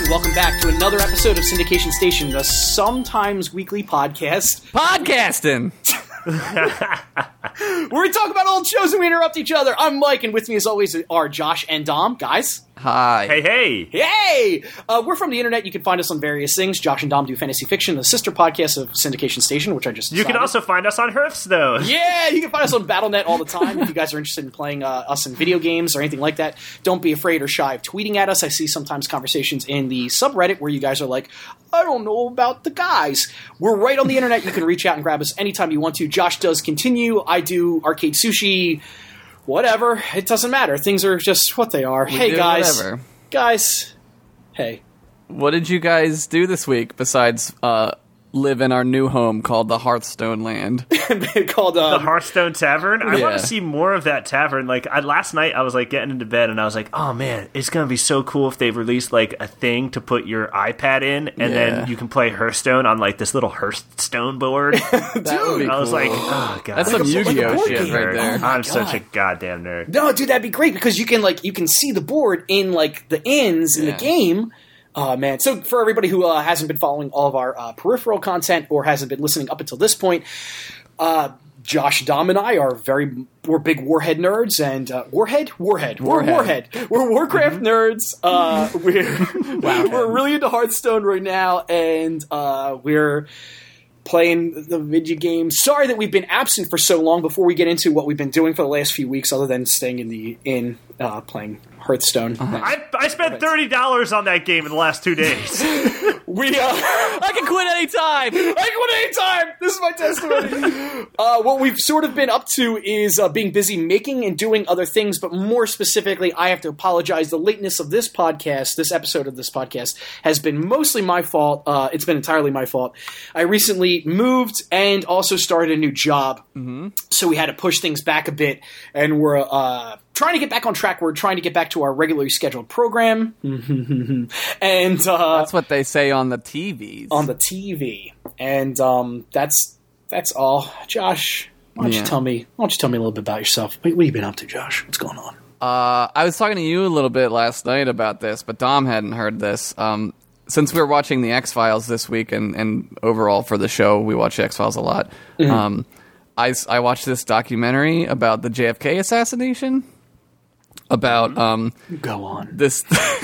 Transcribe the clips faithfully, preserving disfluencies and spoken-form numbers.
and welcome back to another episode of Syndication Station, the sometimes weekly podcast. Podcasting! Where we talk about old shows and we interrupt each other. I'm Mike, and with me as always are Josh and Dom. Guys. Hi. Hey, hey. Hey! Uh, we're from the internet. You can find us on various things. Josh and Dom do fantasy fiction, the sister podcast of Syndication Station, which I just You can also find us on Hearthstone. Yeah, you can find us on Battle dot net all the time. If you guys are interested in playing uh, us in video games or anything like that, don't be afraid or shy of tweeting at us. I see sometimes conversations in the subreddit where you guys are like, I don't know about the guys. We're right on the internet. You can reach out and grab us anytime you want to. Josh does Continue. I do Arcade Sushi. Whatever. It doesn't matter. Things are just what they are. We hey, do guys. whatever. Guys. Hey. What did you guys do this week besides uh, live in our new home called the Hearthstone Land? Called um, The Hearthstone Tavern. I Yeah. want to see more of that tavern. Like I, last night, I was like getting into bed, and I was like, "Oh man, it's gonna be so cool if they've released like a thing to put your iPad in, and Yeah. then you can play Hearthstone on like this little Hearthstone board." That would be I was cool. like, "Oh god, That's some I'm such a Yu-Gi-Oh board shit game right nerd. there. Oh my I'm such a God. goddamn nerd." No, dude, that'd be great because you can like you can see the board in like the ins in Yeah. the game. Oh man! So for everybody who uh, hasn't been following all of our uh, peripheral content or hasn't been listening up until this point, uh, Josh, Dom, and I are very we're big Warhead nerds and uh, Warhead, Warhead, we're Warhead. Warhead. We're Warcraft nerds. Uh, we're we're really into Hearthstone right now, and uh, we're playing the video game. Sorry that we've been absent for so long. Before we get into what we've been doing for the last few weeks, other than staying in the inn uh, playing Hearthstone. I, I spent thirty dollars on that game in the last two days. We uh, I can quit anytime! I can quit anytime. This is my testimony. uh, what we've sort of been up to is uh, being busy making and doing other things, but more specifically, I have to apologize. The lateness of this podcast, this episode of this podcast, has been mostly my fault. Uh, it's been entirely my fault. I recently moved and also started a new job, mm-hmm. so we had to push things back a bit, and we're uh, trying to get back on track. We're trying to get back to our regularly scheduled program, and uh, That's what they say on the T Vs. on the T V, and um, that's that's all. Josh, why don't Yeah. you tell me? Why don't you tell me a little bit about yourself? What, what have you been up to, Josh? What's going on? Uh, I was talking to you a little bit last night about this, but Dom hadn't heard this. Um, since we were watching the X-Files this week, and, and overall for the show, we watch the X-Files a lot. Mm-hmm. Um, I, s- I watched this documentary about the J F K assassination. About um, Go on. this...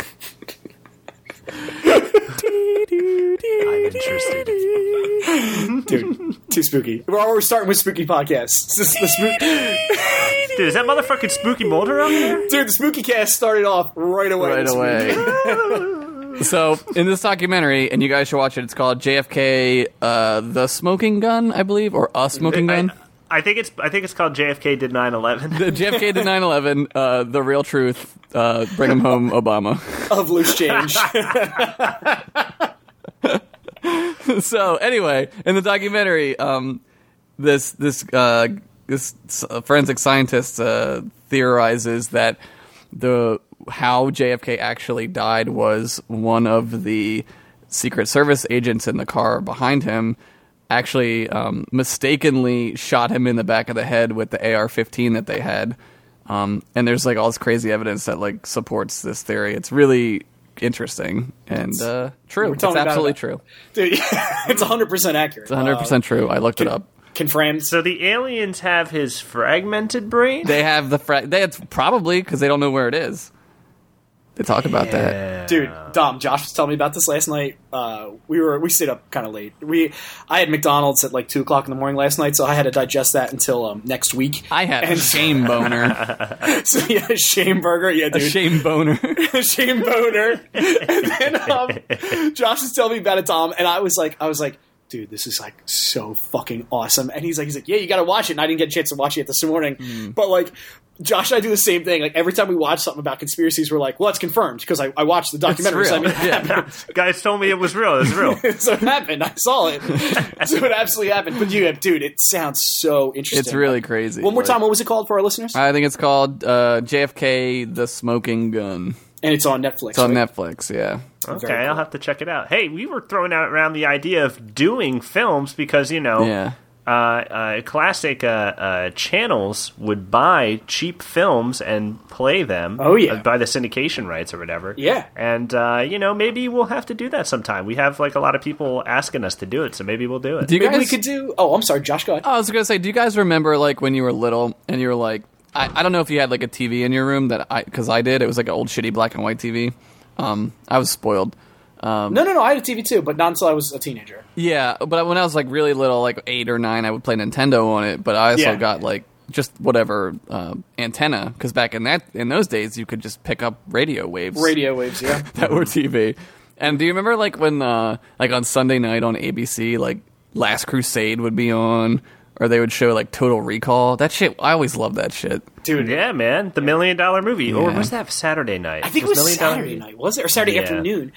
I'm interested. Dude, too spooky. We're, we're starting with spooky podcasts. This is the spook- Dude, is that motherfucking Spooky Mulder out there? Dude, the spooky cast started off right away. right this away. week. So, in this documentary, and you guys should watch it, it's called J F K, uh, The Smoking Gun, I believe, or A Smoking I, Gun. I think it's I think it's called J F K did nine eleven. The J F K did nine eleven, uh, The Real Truth, uh, Bring Him Home, Obama. Of loose change. So, anyway, in the documentary, um, this this uh, this forensic scientist uh, theorizes that the how J F K actually died was one of the Secret Service agents in the car behind him actually um, mistakenly shot him in the back of the head with the A R fifteen that they had. Um, and there's like all this crazy evidence that like supports this theory. It's really interesting and uh, true. We're It's talking about absolutely it. true. Dude, it's one hundred percent accurate. It's one hundred percent true. I looked it up. Uh, confirmed. So the aliens have his fragmented brain? They have the fra- they it's probably because they don't know where it is. They talk about that. Dude, Dom, Josh was telling me about this last night. Uh, we were we stayed up kind of late. We I had McDonald's at like two o'clock in the morning last night, so I had to digest that until um, next week. I had a And- shame boner. So yeah, shame burger, yeah, A dude, shame boner. shame boner. And then um, Josh was telling me about it, Tom, and I was like, I was like, dude, this is like so fucking awesome. And he's like, he's like, yeah, you got to watch it. And I didn't get a chance to watch it this morning, Mm. but like. Josh and I do the same thing. Like every time we watch something about conspiracies, we're like, "Well, it's confirmed," because I, I watched the documentary. So I real. mean, it Yeah. happened. Guys told me it was real. It was real. So it happened. I saw it. So it absolutely happened. But you, dude, it sounds so interesting. It's really crazy. One more Like- time, what was it called for our listeners? I think it's called uh, J F K: The Smoking Gun. And it's on Netflix. It's on right? Netflix. Yeah. Okay, Very I'll cool. have to check it out. Hey, we were throwing out around the idea of doing films because, you know, Yeah. uh, uh, classic uh, uh, channels would buy cheap films and play them. Oh, yeah. uh, buy the syndication rights or whatever. Yeah. And uh, you know, maybe we'll have to do that sometime. We have like a lot of people asking us to do it, so maybe we'll do it. Do you Maybe guys? we could do. Oh, I'm sorry, Josh. Go ahead. Oh, I was gonna say, do you guys remember like when you were little and you were like, I, I don't know if you had like a T V in your room that I, because I did. It was like an old shitty black and white T V. Um, I was spoiled. Um, No, no, no. I had a T V too, but not until I was a teenager. yeah, but when I was like really little, like eight or nine, I would play Nintendo on it. But I also Yeah. got like just whatever uh, antenna, because back in that in those days, you could just pick up radio waves. Radio waves, yeah. that were T V. And do you remember like when uh, like on Sunday night on A B C, like Last Crusade would be on, or they would show like Total Recall? That shit, I always loved that shit. Dude, Yeah, man, the Million Dollar Movie, or Yeah. was that Saturday night? I think it was Million Dollar Saturday Movie- night, was it? Or Saturday Yeah. afternoon.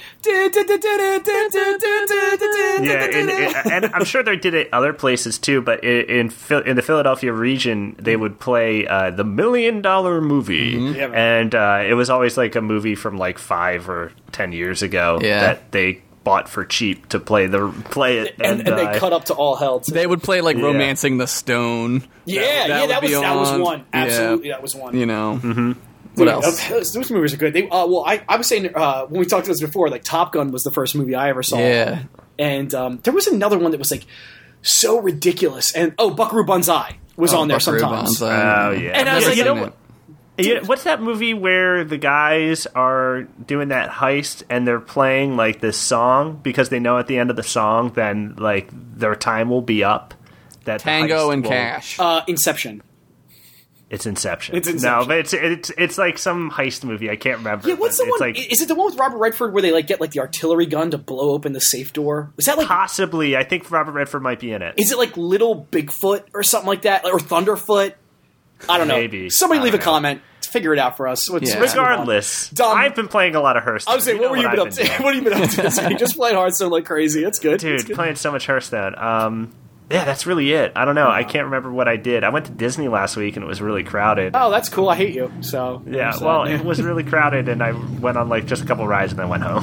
Yeah, and, and I'm sure they did it other places too. But in in, Phil- in the Philadelphia region, they would play uh, the Million Dollar Movie, Yeah, man. and uh, it was always like a movie from like five or ten years ago Yeah. that they bought for cheap to play the play it, and, and, and they uh, cut up to all hell. Too. They would play like Yeah. Romancing the Stone. yeah, that yeah, would that was be that was on. one. Yeah. Absolutely, that was one. You know. Mm-hmm. What Dude, else? Those, those movies are good. They, uh, well, I, I was saying uh, when we talked about this before, like Top Gun was the first movie I ever saw. Yeah. And um, there was another one that was like so ridiculous. And oh, Buckaroo Banzai was Oh, on there Buckaroo sometimes. Banzai. Oh yeah, And I was Yeah, like, you know Seen what? it. You know, what's that movie where the guys are doing that heist and they're playing like this song because they know at the end of the song then like their time will be up. That the Tango heist and will- Cash. Uh, Inception. It's Inception. It's Inception. No, but it's it's it's like some heist movie. I can't remember. Yeah, what's the but one? it's like Is it the one with Robert Redford where they like get like the artillery gun to blow open the safe door? Is that like? possibly? I think Robert Redford might be in it. Is it like Little Bigfoot or something like that, or Thunderfoot? I don't know. Maybe. Somebody I leave a don't know. comment. Figure it out for us. Let's- Yeah. let's move on. Regardless, Done. I've been playing a lot of Hearthstone. I was saying, what were you know been I've up to? doing. What have you been up to this week? Just playing Hearthstone like crazy. That's good. That's Dude, good. playing so much Hearthstone. Um, yeah, that's really it. I don't know. I can't remember what I did. I went to Disney last week and it was really crowded. Oh, that's cool. I hate you. So Yeah, so- well, it was really crowded, and I went on like just a couple rides and then went home.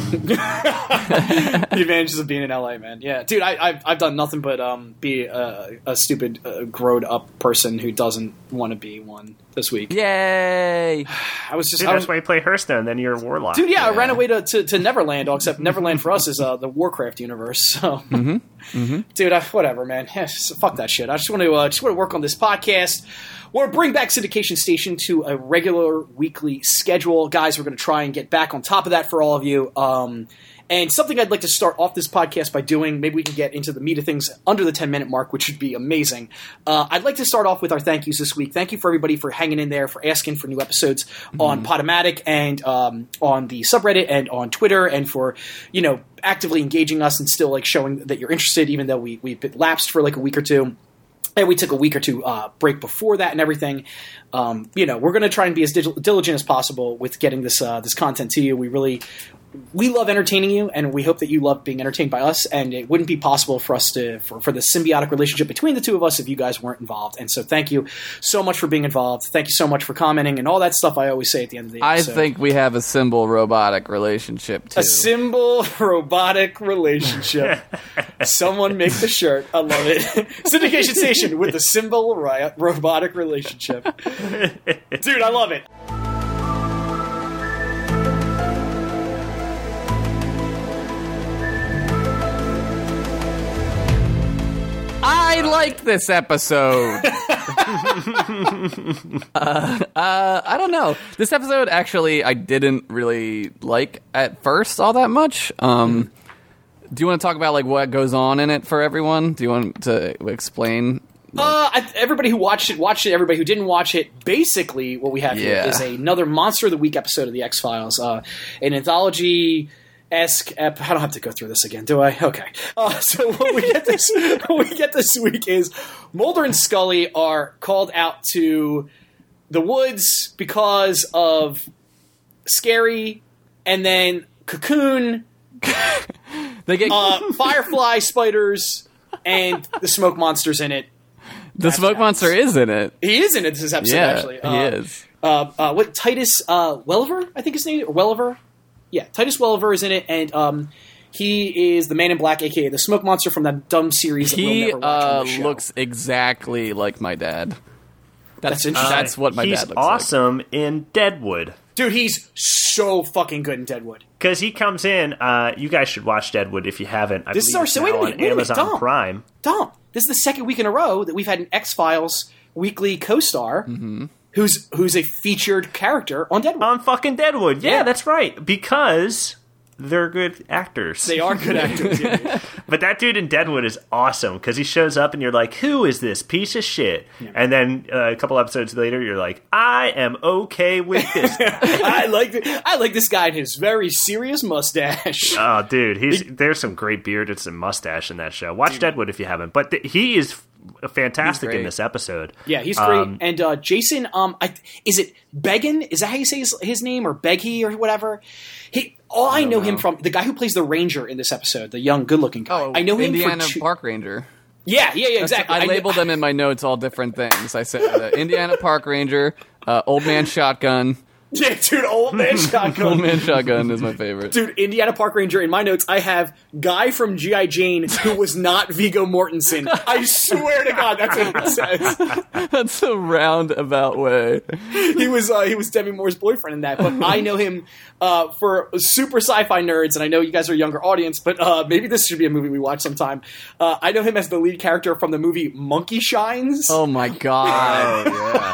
the advantages of being in L A, man. Yeah, dude, I, I've I've done nothing but um be a, a stupid, uh, grown up person who doesn't want to be one this week. Yay! I was just, Dude, I that's was, why you play Hearthstone. Then you're a warlock. dude. Yeah, I Yeah. ran away to, to, to Neverland. Except Neverland for us is uh, the Warcraft universe. So, Mm-hmm. Mm-hmm. dude, I, whatever, man. Yeah, so fuck that shit. I just want to uh, just want to work on this podcast. We're gonna bring back Syndication Station to a regular weekly schedule, guys. We're going to try and get back on top of that for all of you. Um, and something I'd like to start off this podcast by doing, maybe we can get into the meat of things under the ten minute mark, which would be amazing. Uh, I'd like to start off with our thank yous this week. Thank you for everybody for hanging in there, for asking for new episodes on Podomatic and um, on the subreddit and on Twitter, and for, you know, actively engaging us and still like showing that you're interested, even though we, we've been lapsed for like a week or two. And we took a week or two uh, break before that and everything. Um, you know, we're going to try and be as digi- diligent as possible with getting this uh, this content to you. We really we love entertaining you, and we hope that you love being entertained by us. And it wouldn't be possible for us to for, for the symbiotic relationship between the two of us if you guys weren't involved. And so, thank you so much for being involved. Thank you so much for commenting and all that stuff. I always say at the end of the I episode. think we have a symbol robotic relationship too. A symbol robotic relationship. Someone make the shirt. I love it. Syndication Station with the symbol ri- robotic relationship. Dude, I love it. I liked this episode. uh, uh, I don't know. This episode actually I didn't really like at first all that much. Um, do you want to talk about like what goes on in it for everyone? Do you want to explain? Uh, I, everybody who watched it, watched it. Everybody who didn't watch it, basically what we have Yeah. here is another Monster of the Week episode of The X-Files. Uh, an anthology-esque ep- I don't have to go through this again, do I? Okay. Uh, so what we get this what we get this week is Mulder and Scully are called out to the woods because of Scary, and then Cocoon, They get uh, Firefly spiders, and the smoke monsters in it. the smoke monster is in it. He is in it this episode, Yeah, actually. he Uh, is. Uh, uh, what Titus uh, Welliver, I think his name, or Welliver. Yeah, Titus Welliver is in it, and um, He is the Man in Black, aka the Smoke Monster from that dumb series that we'll He never watch uh, on the show. looks exactly like my dad. That's That's interesting. that's what my He's dad looks awesome in Deadwood. Dude, he's so fucking good in Deadwood. Because he comes in, uh, you guys should watch Deadwood if you haven't. I This is believe our- it's so wait a now minute, on wait a minute, Amazon Dom. Prime. Dom, this is the second week in a row that we've had an X-Files weekly co-star Mm-hmm. who's who's a featured character on Deadwood. On fucking Deadwood. Yeah, Yeah. that's right. Because they're good actors. They are good actors. Yeah. But that dude in Deadwood is awesome because he shows up and you're like, who is this piece of shit? And then uh, a couple episodes later, you're like, I am okay with this guy. I like the, I like this guy and his very serious mustache. Oh, dude, he's there's some great beard and some mustache in that show. Watch Deadwood if you haven't. But th- he is f- fantastic He's in great. this episode. Yeah, he's great. Um, and uh, Jason, um, I, is it Began? Is that how you say his, his name, or Beggy or whatever? He, all I, know, him from the guy who plays the Ranger in this episode, the young, good-looking guy. Oh, I know him Indiana for two, Park Ranger. Yeah, yeah, yeah, exactly. I labeled them in my notes all different things. I said uh, Indiana Park Ranger, uh, Old Man Shotgun. Yeah, dude, old man shotgun. Old Man Shotgun is my favorite. Dude, Indiana Park Ranger, in my notes, I have guy from G I. Jane who was not Viggo Mortensen. I swear to God, that's what it says. That's a roundabout way. He was uh, he was Demi Moore's boyfriend in that, but I know him uh, for super sci-fi nerds, and I know you guys are a younger audience, but uh, maybe this should be a movie we watch sometime. Uh, I know him as the lead character from the movie Monkey Shines, Oh my god.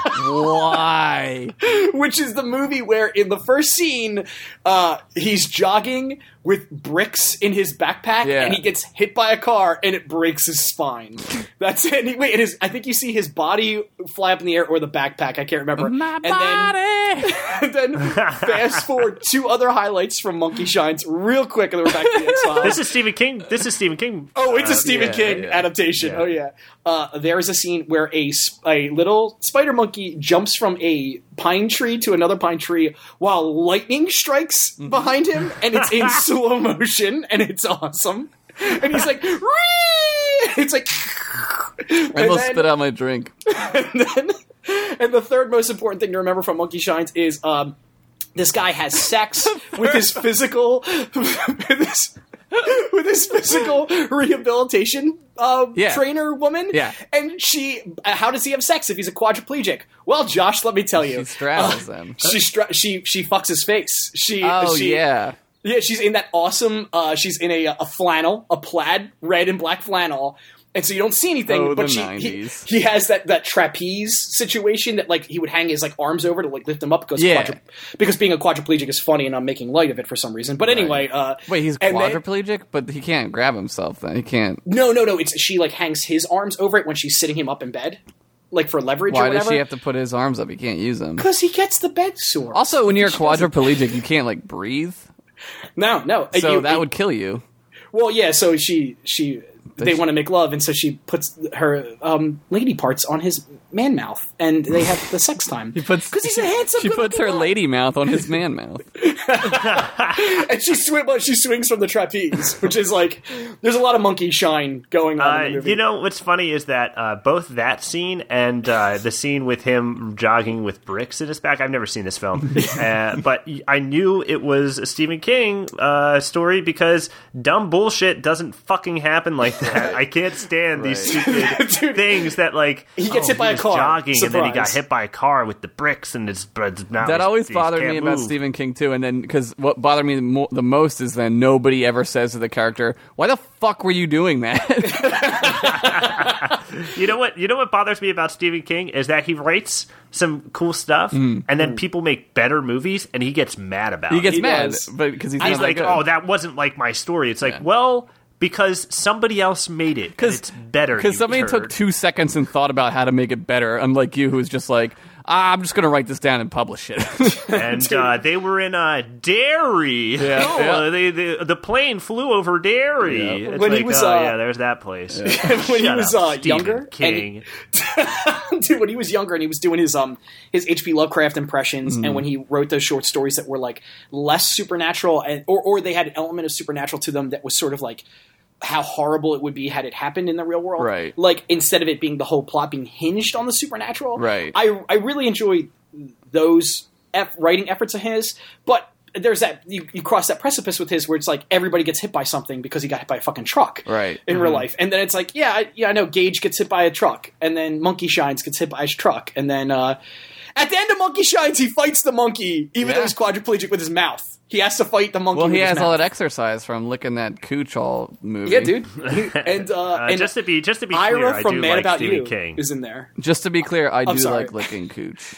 Oh, Why? which is the movie where in the first scene, uh, he's jogging with bricks in his backpack, Yeah. and he gets hit by a car, and it breaks his spine. That's it. And he- Wait, it is. I think you see his body fly up in the air, or the backpack. I can't remember. My and body. Then, and then fast forward two other highlights from Monkey Shines real quick, and then we're back to the X-Files. This is Stephen King. This is Stephen King. Oh, it's a uh, Stephen yeah, King yeah. adaptation. Yeah. Oh, yeah. Uh, there's a scene where a, sp- a little spider monkey jumps from a pine tree to another pine tree while lightning strikes Mm-hmm. behind him, and it's in slow motion, and it's awesome. And he's like, "Whee!" It's like, I and almost then- spit out my drink. and then, and the third most important thing to remember from Monkey Shines is um, this guy has sex with his physical, with his, with his physical rehabilitation uh, Yeah. trainer woman. Yeah. And she, uh, how does he have sex if he's a quadriplegic? Well, Josh, let me tell you, She straddles him. she stra- she she fucks his face. She Oh she, yeah. yeah, she's in that awesome. Uh, she's in a a flannel, a plaid red and black flannel, and so you don't see anything. Oh, but the she, he, nineties. he has that, that trapeze situation that like he would hang his like arms over to like lift them up because Yeah. quadri- because being a quadriplegic is funny, and I'm making light of it for some reason. But anyway, uh, Wait, he's and then- quadriplegic, but he can't grab himself. Then he can't. no, no, no. It's she like hangs his arms over it when she's sitting him up in bed, like for leverage or Why whatever. does she have to put his arms up? He can't use them. Because he gets the bed sore. Also, when you're She doesn't- quadriplegic, you can't like breathe. no, no. So You- that you- would kill you. Well, yeah. So she she they want to make love, and so she puts her um, lady parts on his man mouth, and they have the sex time. He puts because he's a handsome. She puts her good-looking guy. lady mouth on his man mouth. and she swim. well, She swings from the trapeze, which is like there's a lot of monkey shine going on Uh, in the movie. you know what's funny is that uh, both that scene and uh, the scene with him jogging with bricks in his back. I've never seen this film, uh, but I knew it was a Stephen King uh, story because dumb bullshit doesn't fucking happen like that. I can't stand these stupid Dude, things that like he gets oh, hit by a was car. jogging, and then he got Surprise. hit by a car with the bricks, and his but now That he's- always he bothered can't me about move. Stephen King too, and then because what bothered me the, mo- the most is then nobody ever says to the character, "Why the fuck were you doing that?" You know what? You know what bothers me about Stephen King is that he writes some cool stuff, and then people make better movies, and he gets mad about. he it. gets He mad, does. but because he's, He's not that like, good. "Oh, that wasn't like my story." It's like, Yeah. well, because somebody else made it, and it's better. Because you somebody turd. took two seconds and thought about how to make it better, unlike you, who's just like, ah, "I'm just going to write this down and publish it." and uh, they were in a Derry. Yeah, oh, yeah. They, the the plane flew over Derry. Yeah. It's When he like, was, oh uh, yeah, there's that place. when he Shut was up, uh, Stephen younger, and King. dude, when he was younger and he was doing his um his H P Lovecraft impressions, Mm-hmm. and when he wrote those short stories that were like less supernatural, and or or they had an element of supernatural to them that was sort of like how horrible it would be had it happened in the real world. Right. Like instead of it being the whole plot being hinged on the supernatural. Right. I I really enjoy those eff- writing efforts of his, but there's that you, you cross that precipice with his where it's like everybody gets hit by something because he got hit by a fucking truck, right? In mm-hmm. real life, and then it's like, yeah, I, yeah, I know Gage gets hit by a truck, and then Monkey Shines gets hit by his truck, and then uh, at the end of Monkey Shines, he fights the monkey, even yeah. though he's quadriplegic with his mouth. He has to fight the monkey. Well, he with his has mouth. all that exercise from licking that cooch all movie. Yeah, dude. and uh, Uh, and just to be just to be Ira clear, I from do Mad like About Stephen You King. is in there. Just to be clear, I do sorry. like licking cooch.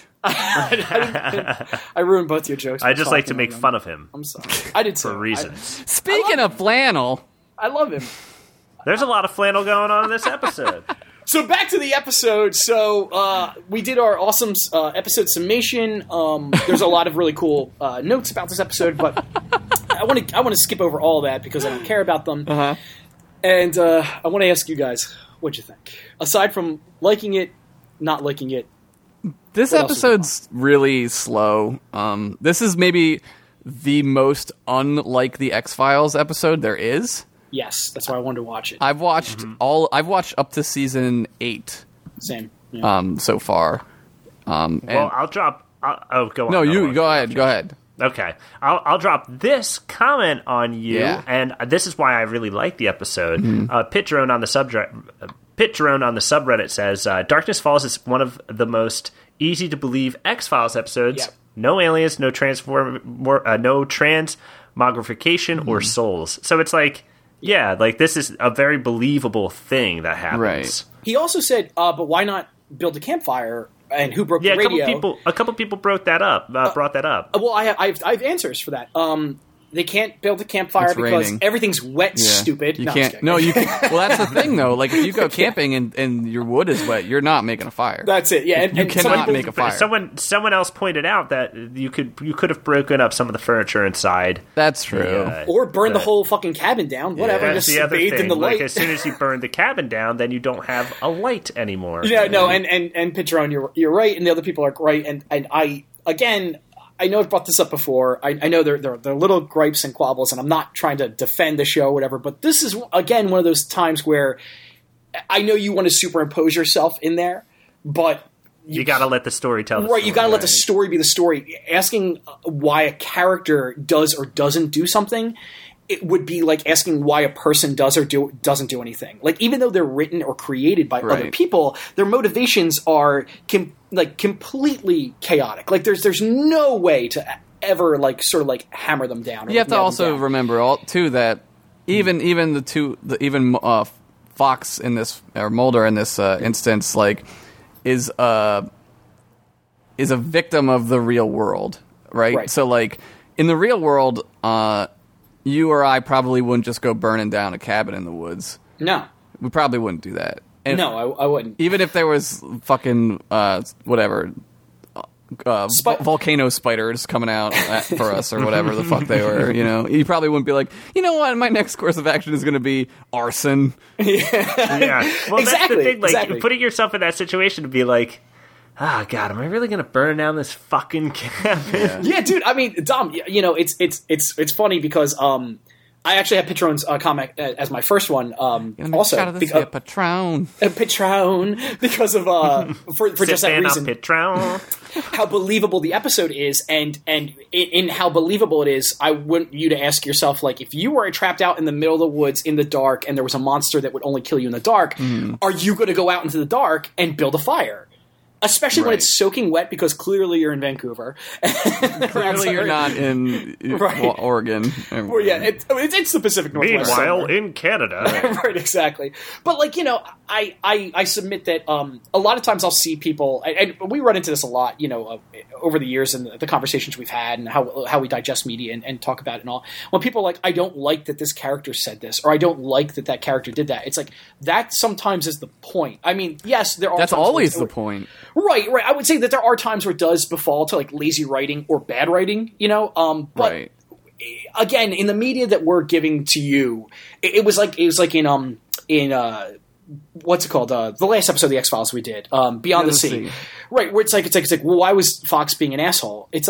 I ruined both your jokes. I by just like to talking make about fun them. of him I'm sorry. I did too. for reasons. Speaking of flannel, I, I love him. There's a lot of flannel going on in this episode. So back to the episode. So uh, we did our awesome uh, episode summation. Um, there's a lot of really cool uh, notes about this episode, but I want to I want to skip over all that because I don't care about them. uh-huh. And uh, I want to ask you guys, what'd you think? Aside from liking it, not liking it. This What else is episode's really slow. Um, this is maybe the most unlike the X-Files episode there is. Yes, that's why I wanted to watch it. I've watched Mm-hmm. all. I've watched up to season eight Same. Yeah. um, so far. Um, and, Well, I'll drop. I'll, oh, go on. no, I don't you wanna go interrupt ahead. you. Go ahead. Okay, I'll, I'll drop this comment on you, Yeah. and this is why I really like the episode. Mm-hmm. Uh, Pit Drone on the subreddit, uh, Pit Drone on the subreddit says, uh, "Darkness Falls is one of the most easy to believe X Files episodes. Yep. No aliens, no transform, more, uh, no transmogrification Mm-hmm. or souls. So it's like, yeah, like this is a very believable thing that happens. Right. He also said, uh, but why not build a campfire? And who broke Yeah, the a radio? couple people, a couple people brought that up. Uh, brought that up. Well, I have, I have I have answers for that. Um, they can't build a campfire It's because raining. everything's wet. Yeah. Stupid. You No, I'm just can't. kidding. No, you. Can, well, that's the thing, though. Like, if you go camping and, and your wood is wet, you're not making a fire. That's it. Yeah, and, You and cannot some people- make a fire. Someone, someone else pointed out that you could, you could have broken up some of the furniture inside. That's true. Uh, or burn the the- whole fucking cabin down. Whatever. That's just the other bathed thing. in the Like light. as soon as you burn the cabin down, then you don't have a light anymore. Yeah, no, and and and Pitron, you're you're right, and the other people are right, and and I again, I know I've brought this up before. I, I know they're, they're they're little gripes and quabbles, and I'm not trying to defend the show or whatever, but this is again one of those times where I know you want to superimpose yourself in there, but You, got to let the story tell. The right, story, you got to let the right? story be the story. Asking why a character does or doesn't do something, it would be like asking why a person does or do, doesn't do anything. Like, even though they're written or created by Right. other people, their motivations are com- like completely chaotic. Like, there's there's no way to ever like sort of like hammer them down. Or You have to nail them also down. remember all too that even even the two the, even uh, Fox in this or Mulder in this uh, instance like is uh is a victim of the real world, right? Right. So like in the real world, uh, you or I probably wouldn't just go burning down a cabin in the woods. No, We probably wouldn't do that. And no, I, I wouldn't. even if there was fucking uh, whatever. Uh, Spi- vo- volcano spiders coming out at, for us or whatever the fuck they were, you know, you probably wouldn't be like, you know what, my next course of action is going to be arson. Yeah, well, that's Exactly, the thing. Like exactly. putting yourself in that situation to be like, ah, oh, God, am I really going to burn down this fucking cabin? Yeah, dude. I mean, Dom. y- You know, it's it's it's it's funny because um, I actually have Patron's uh, comic uh, as my first one. Um, Get a also, shot of this because, shit, Patron. uh, Patron because of uh, for for just that Sit down, reason, Patron. how believable the episode is, and and in, in how believable it is. I want you to ask yourself, like, if you were trapped out in the middle of the woods in the dark, and there was a monster that would only kill you in the dark, Mm. are you going to go out into the dark and build a fire? Especially when Right. it's soaking wet, because clearly you're in Vancouver. Clearly you're not in uh, Right. well, Oregon. Well, yeah, it, I mean, it's, it's the Pacific Northwest. Meanwhile, somewhere. in Canada, right, exactly. But like, you know, I, I, I submit that um, a lot of times I'll see people, and, and we run into this a lot, you know, uh, over the years and the, the conversations we've had and how how we digest media and, and talk about it and all. When people are like, I don't like that this character said this, or I don't like that that character did that. It's like, that sometimes is the point. I mean, yes, there are That's times where always it's- the point. Right, right. I would say that there are times where it does befall to like lazy writing or bad writing, you know, um, but Right. again, in the media that we're giving to you, it, it was like it was like in um in uh what's it called uh the last episode of the X-Files we did um Beyond the Beyond the Sea. Sea. Right, where it's like it's like it's like well, why was Fox being an asshole? It's like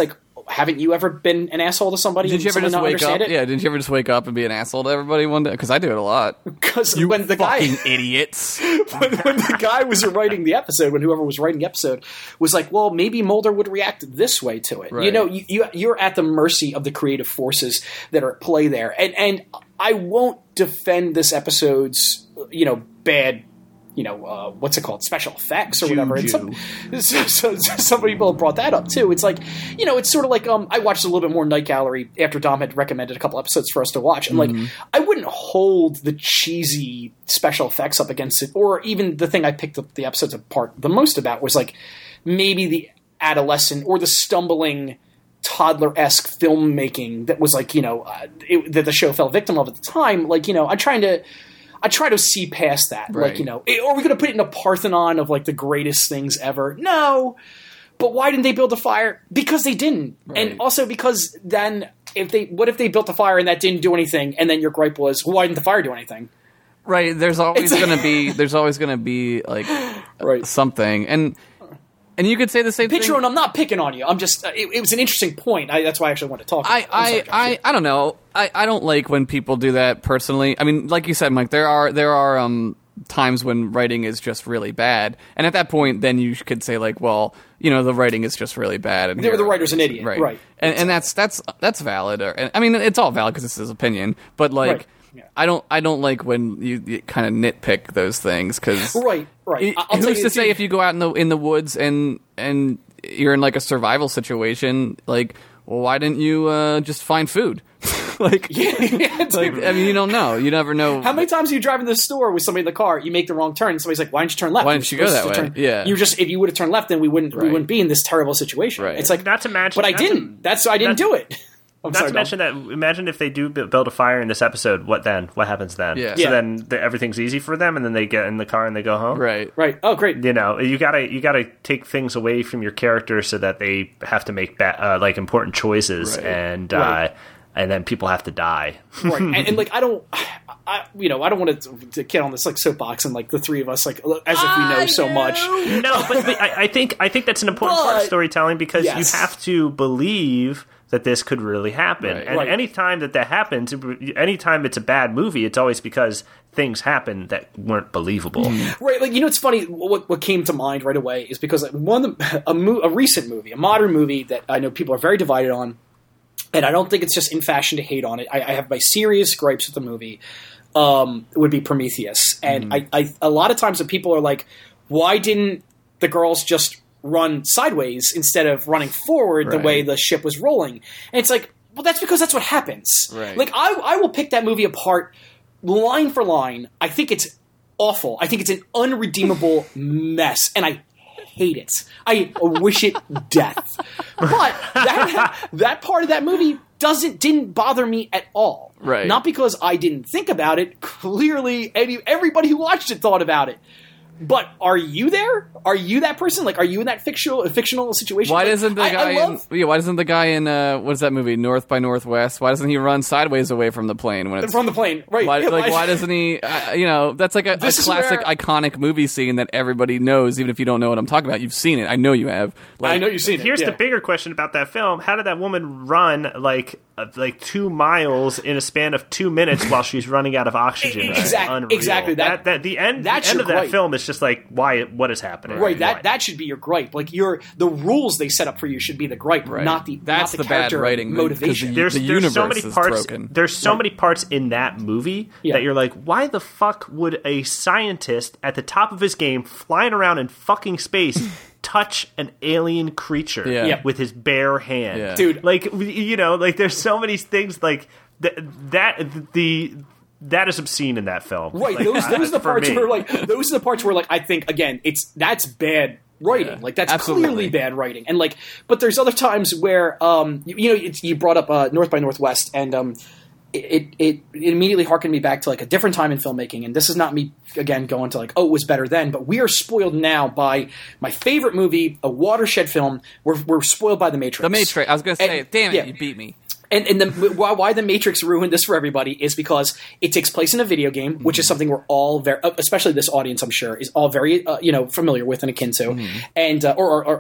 haven't you ever been an asshole to somebody? Did you ever and just not wake understand up? It? Yeah, didn't you ever just wake up and be an asshole to everybody one day? Because I do it a lot. Because You when the guy, fucking idiots. when, when the guy was writing the episode, when whoever was writing the episode was like, well, maybe Mulder would react this way to it. You Right. know, you, you you're at the mercy of the creative forces that are at play there, and and I won't defend this episode's you know bad. You know, uh, what's it called? Special effects or whatever. And some, so, so, so some people have brought that up too. It's like, you know, it's sort of like um, I watched a little bit more Night Gallery after Dom had recommended a couple episodes for us to watch. And Mm-hmm. like, I wouldn't hold the cheesy special effects up against it, or even the thing I picked up the episodes apart the most about was like maybe the adolescent or the stumbling toddler-esque filmmaking that was like, you know, uh, it, that the show fell victim of at the time. Like, you know, I'm trying to. I try to see past that. Right. Like, you know, are we going to put it in a Parthenon of like the greatest things ever? No. But why didn't they build a fire? Because they didn't. Right. And also because then if they, what if they built a fire and that didn't do anything? And then your gripe was, well, why didn't the fire do anything? Right. There's always It's- going to be, there's always going to be like Right. something. And, and you could say the same Picture, thing. and I'm not picking on you. I'm just, uh, it, it was an interesting point. I, that's why I actually want to talk I, about it. I'm I, sorry, Josh. I, I don't know. I, I don't like when people do that personally. I mean, like you said, Mike, there are there are um, times when writing is just really bad, and at that point, then you could say like, well, you know, the writing is just really bad, and The- the here- writer's an idiot, right? right. And, and that's that's that's valid. Or, and, I mean, it's all valid because it's his opinion, but like. Right. Yeah. I don't. I don't like when you, you kind of nitpick those things because Right, right. I- I'll tell Who's you to the say truth. if you go out in the in the woods and and you're in like a survival situation, like, well, why didn't you uh, just find food? like, yeah, it's like, I mean, you don't know. You never know. How many times are you driving to the store with somebody in the car? You make the wrong turn, and somebody's like, "Why didn't you turn left? Why You're didn't you go supposed that to way?" turn- Yeah. you just if you would have turned left, then we wouldn't we Right. wouldn't be in this terrible situation. Right. It's like, Not to mention- but I not to- didn't. That's I didn't not- do it. I'm Not sorry, to Dom. mention that, imagine if they do bu- build a fire in this episode, what then? What happens then? Yeah. So Yeah. then the, everything's easy for them, and then they get in the car and they go home? right. Right. Oh, great. You know, you gotta you gotta take things away from your character so that they have to make ba- uh, like important choices, Right. and Right. uh, and then people have to die. Right. And, and like I don't, I you know I don't want to, to get on this like soapbox and like the three of us like as if we know so much. No, but, but I, I think I think that's an important part of But- storytelling because Yes. you have to believe that this could really happen. Right. And Right. anytime that that happens, anytime it's a bad movie, it's always because things happen that weren't believable. Right, like you know, it's funny. What what came to mind right away is because like, one of the, a, mo- a recent movie, a modern movie that I know people are very divided on, and I don't think it's just in fashion to hate on it. I, I have my serious gripes with the movie. Um, would be Prometheus, and I, I a lot of times when people are like, "Why didn't the girls just run sideways instead of running forward the Right. way the ship was rolling?" And it's like, well, that's because that's what happens. Right. Like I I will pick that movie apart line for line. I think it's awful. I think it's an unredeemable mess, and I hate it. I wish it death. But that that part of that movie doesn't didn't bother me at all. Right. Not because I didn't think about it. Clearly, any, everybody who watched it thought about it. But are you there? Are you that person? Like, are you in that fictional fictional situation? Why Like, doesn't the I- guy I love, in yeah, why doesn't the guy in uh what is that movie North by Northwest? Why doesn't he run sideways away from the plane when it's from the plane? Right. why, Yeah, like why doesn't he uh, you know that's like a, a This is classic where- iconic movie scene that everybody knows even if you don't know what I'm talking about. You've seen it. I know you have. Like, I know you've seen it. Here's yeah. the bigger question about that film: how did that woman run like uh, like two miles in a span of two minutes while she's running out of oxygen? Which is Exact- unreal. exactly. That- that, the end that's the end your of that gripe. film is just like why what is happening? Right, that Why? that should be your gripe. Like your the rules they set up for you should be the gripe, Right. not the That's not the, the bad character writing, motivation. because there's, the there's so universe many is parts. broken. There's so Right. many parts in that movie Yeah. that you're like, why the fuck would a scientist at the top of his game, flying around in fucking space, touch an alien creature Yeah. Yeah. with his bare hand? Yeah. Dude. like you know, like there's so many things like th- that. The that is obscene in that film. Right, Like, those those are the for parts me. where like those are the parts where like I think again it's that's bad writing. Yeah, like that's absolutely. clearly bad writing. And like but there's other times where um you, you know it's, you brought up uh, North by Northwest and um it, it it immediately harkened me back to like a different time in filmmaking, and this is not me again going to like oh it was better then, but we are spoiled now by my favorite movie, a watershed film. We're we're spoiled by The Matrix. The Matrix. I was going to say, And- damn it, yeah. you beat me. And, and the, why, why the Matrix ruined this for everybody is because it takes place in a video game, which Mm-hmm. is something we're all very, especially this audience, I'm sure, is all very, uh, you know, familiar with and akin to, Mm-hmm. and uh, or, or, or, or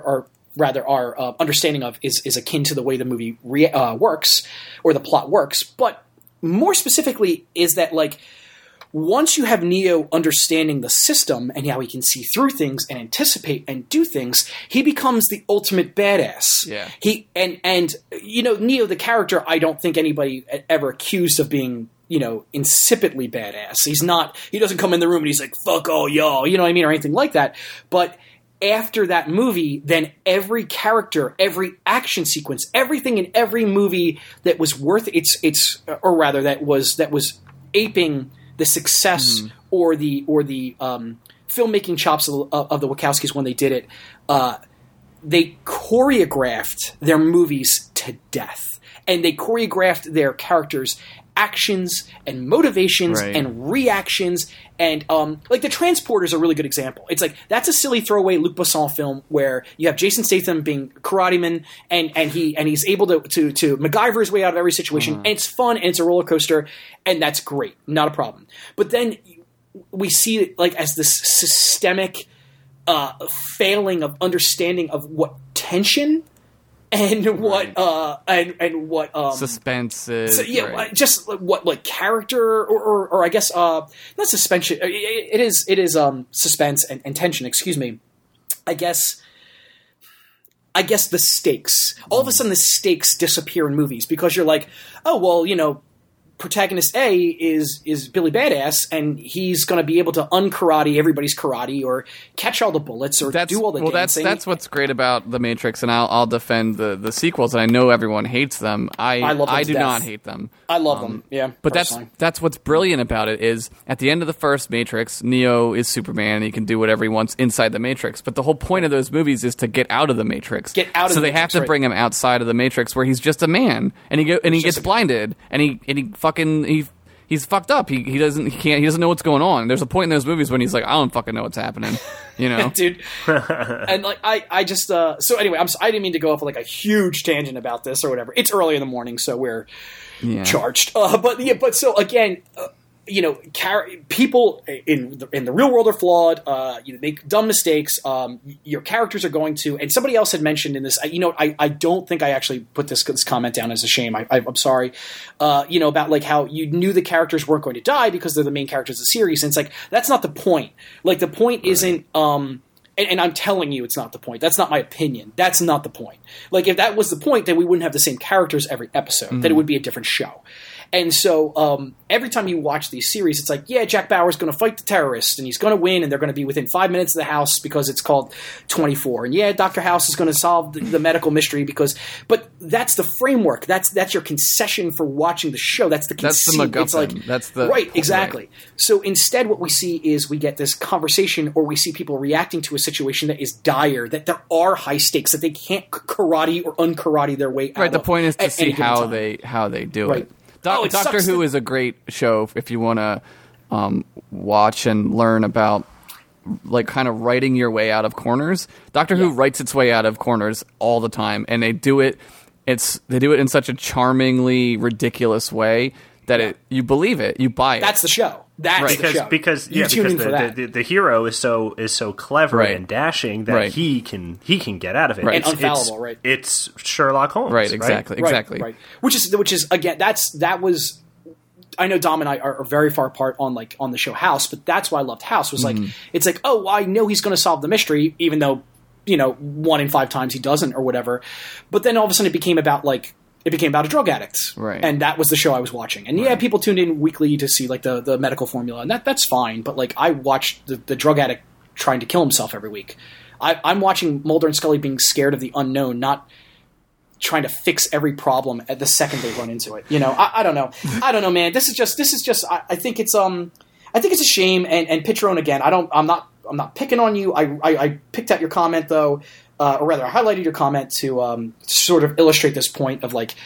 rather our uh, understanding of is is akin to the way the movie re- uh, works or the plot works. But more specifically, is that like once you have Neo understanding the system and how he can see through things and anticipate and do things, he becomes the ultimate badass. Yeah. He and and you know Neo the character, I don't think anybody ever accused of being, you know, insipidly badass. He's not. He doesn't come in the room and he's like, "Fuck all y'all," you know what I mean, or anything like that. But after that movie, then every character, every action sequence, everything in every movie that was worth its its, or rather that was that was aping the success mm. or the or the um, filmmaking chops of, of the Wachowskis when they did it, uh, they choreographed their movies to death, and they choreographed their characters' actions and motivations right. and reactions. And um, like the Transporter is a really good example. It's like that's a silly throwaway Luc Besson film where you have Jason Statham being karate man and and he and he's able to to to MacGyver his way out of every situation, mm-hmm. and it's fun and it's a roller coaster, and that's great, not a problem. But then we see it like as this systemic uh, failing of understanding of what tension and what right. uh and and what um suspense is, so, yeah right. just what like character or, or or I guess uh not suspension, it, it is it is um suspense and, and tension, excuse me. I guess I guess the stakes, all of a sudden the stakes disappear in movies because you're like, oh well, you know, protagonist A is is Billy Badass, and he's going to be able to unkarate everybody's karate or catch all the bullets or that's, do all the well, dancing. That's that's what's great about The Matrix, and I'll I'll defend the, the sequels, and I know everyone hates them. I I, love them I to do death. not hate them. I love um, them, yeah. But personally. that's that's what's brilliant about it is at the end of the first Matrix, Neo is Superman, and he can do whatever he wants inside the Matrix. But the whole point of those movies is to get out of the Matrix. Get out of so the they Matrix, have to right. bring him outside of the Matrix, where he's just a man, and he go, and he gets a- blinded, and he and he fucking he. He's fucked up. He he doesn't he can't he doesn't know what's going on. There's a point in those movies when he's like, I don't fucking know what's happening, you know, dude. And like I I just uh so anyway, I'm I didn't mean to go off like a huge tangent about this or whatever. It's early in the morning, so we're yeah. charged. Uh, but yeah, but so again. Uh, You know, car- people in the, in the real world are flawed. Uh, you make dumb mistakes. Um, your characters are going to. And somebody else had mentioned in this. You know, I, I don't think I actually put this, this comment down as a shame. I, I, I'm sorry. Uh, you know, about like how you knew the characters weren't going to die because they're the main characters of the series. And it's like that's not the point. Like the point right. isn't. Um, and, and I'm telling you, it's not the point. That's not my opinion. That's not the point. Like if that was the point, then we wouldn't have the same characters every episode. Mm-hmm. Then it would be a different show. And so um, every time you watch these series, it's like, yeah, Jack Bauer's going to fight the terrorists, and he's going to win, and they're going to be within five minutes of the house because it's called twenty-four. And yeah, Doctor House is going to solve the, the medical mystery because – but that's the framework. That's that's your concession for watching the show. That's the conceit. That's the MacGuffin. It's like, that's the right, exactly. Right. So instead what we see is we get this conversation or we see people reacting to a situation that is dire, that there are high stakes, that they can't karate or unkarate their way out Right, the of point is to at see any given how time. they how they do Right. it. Doc, Oh, it Doctor sucks Who that- is a great show if you want to um, watch and learn about like kind of writing your way out of corners. Doctor Yeah. Who writes its way out of corners all the time, and they do it. It's they do it in such a charmingly ridiculous way that it you believe it, you buy it. That's the show. That's Right. the because show. because You yeah tune because in the, for the, that. the, the hero is so is so clever Right. and dashing that Right. he can he can get out of it. Right. And It's, unfallible, it's, right. It's Sherlock Holmes. Right, exactly, Right, exactly. Right. Which is which is again that's that was I know Dom and I are, are very far apart on like on the show House, but that's why I loved House was like Mm-hmm. it's like, oh, I know he's going to solve the mystery, even though, you know, one in five times he doesn't or whatever. But then all of a sudden it became about like it became about a drug addict. Right. And that was the show I was watching. And yeah, Right. people tuned in weekly to see like the, the medical formula, and that that's fine. But like I watched the, the drug addict trying to kill himself every week. I, I'm watching Mulder and Scully being scared of the unknown, not trying to fix every problem at the second they run into it. You know, I, I don't know. I don't know, man. This is just, this is just, I, I think it's, um, I think it's a shame. And, and Pitron again, I don't, I'm not, I'm not picking on you. I, I, I picked out your comment though, uh, or rather I highlighted your comment to, um, sort of illustrate this point of like,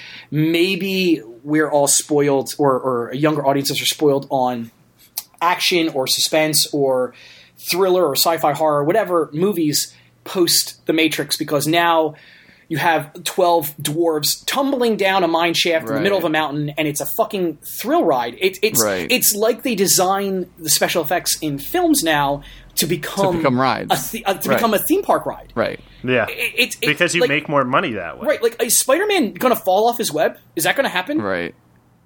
maybe we're all spoiled or, or younger audiences are spoiled on action or suspense or thriller or sci-fi horror, whatever movies post The Matrix, because now you have twelve dwarves tumbling down a mine shaft in the Right. middle of a mountain, and it's a fucking thrill ride. It, it's Right. it's like they design the special effects in films now to become To become rides. a the, uh, to Right. become a theme park ride. Right. Yeah, It, it's it, because you like, make more money that way. right. Like, is Spider-Man going to fall off his web? Is that going to happen? Right.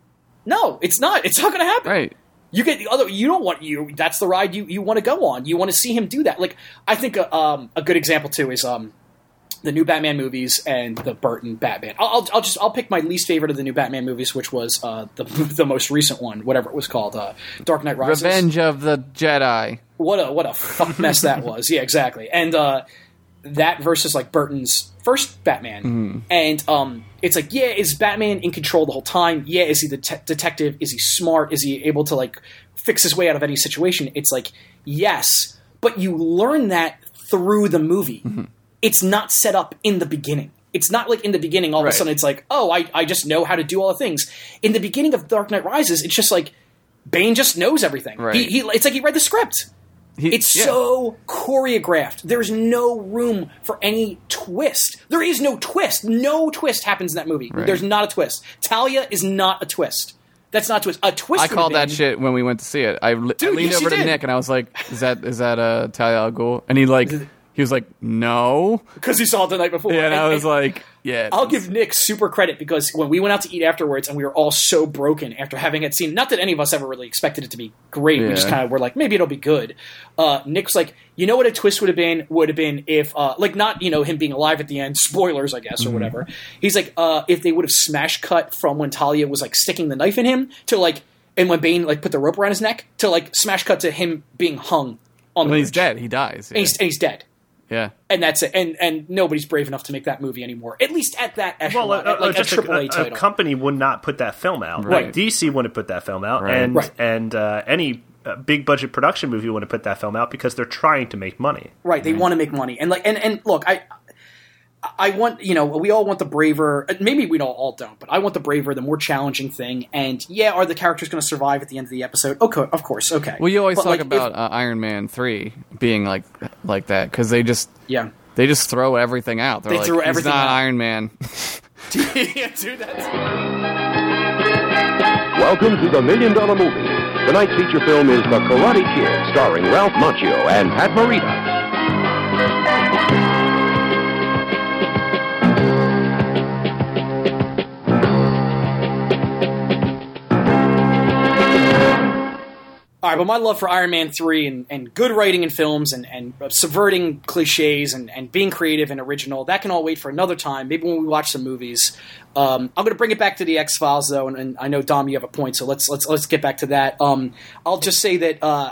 No, it's not. It's not going to happen. Right. You get the other. You don't want you. That's the ride you, you want to go on. You want to see him do that. Like I think a, um, a good example too is um, the new Batman movies and the Burton Batman. I'll, I'll, I'll just I'll pick my least favorite of the new Batman movies, which was uh, the the most recent one, whatever it was called, uh, Dark Knight Rises. Revenge of the Jedi. What a what a fuck mess that was. Yeah, exactly. And uh, that versus like Burton's first Batman, Mm-hmm. and um, it's like, yeah, is Batman in control the whole time? Yeah, is he the te- detective? Is he smart? Is he able to like fix his way out of any situation? It's like, yes, but you learn that through the movie. Mm-hmm. It's not set up in the beginning. It's not like in the beginning all of Right. a sudden it's like, oh, I, I just know how to do all the things. In the beginning of Dark Knight Rises, it's just like Bane just knows everything. Right. He, he, it's like he read the script. He- It's yeah. so choreographed. There's no room for any twist. There is no twist. No twist happens in that movie. Right. There's not a twist. Talia is not a twist. That's not a twist. A twist. I would have called that been- shit when we went to see it. I, li- I Dude, leaned yes, over you to did. Nick and I was like, "Is that is that uh, Talia al Ghul?" And he like he was like, "No." because he saw it the night before. Yeah, and I And- was and like, "Yeah." I'll give Nick super credit because when we went out to eat afterwards and we were all so broken after having it seen, not that any of us ever really expected it to be great. We just Yeah. kind of were like, maybe it'll be good. Uh, Nick's like, you know what a twist would have been? Would have been if, uh, like, not, you know, him being alive at the end, spoilers, I guess, or whatever. He's like, uh, if they would have smash cut from when Talia was, like, sticking the knife in him to, like, and when Bane, like, put the rope around his neck to, like, smash cut to him being hung on the when he's bridge. dead, he dies. Yeah. And he's, and he's dead. yeah. And that's it. And and nobody's brave enough to make that movie anymore. At least at that echelon, Well, uh, at, like just a triple A, a, a title. company would not put that film out. Right. Like D C wouldn't put that film out, Right. and Right. and uh, any uh, big budget production movie wouldn't put that film out because they're trying to make money. Right, they want to make money, and like, and, and look, I, I want, you know, we all want the braver. Maybe we all all don't, but I want the braver, the more challenging thing. And yeah, are the characters going to survive at the end of the episode? Okay, of course, okay. Well, you always But, talk like, if- about uh, Iron Man three being like like that because they just yeah, they just throw everything out. They're They like, threw "He's everything not out." Iron Man." yeah, dude, that's Welcome to the Million Dollar Movie. Tonight's feature film is The Karate Kid, starring Ralph Macchio and Pat Morita. all right. But my love for Iron Man three and, and good writing in films and, and subverting cliches and, and being creative and original, that can all wait for another time. Maybe when we watch some movies. Um, I'm going to bring it back to the X-Files, though, and, and I know, Dom, you have a point, so let's let's let's get back to that. Um, I'll just say that uh,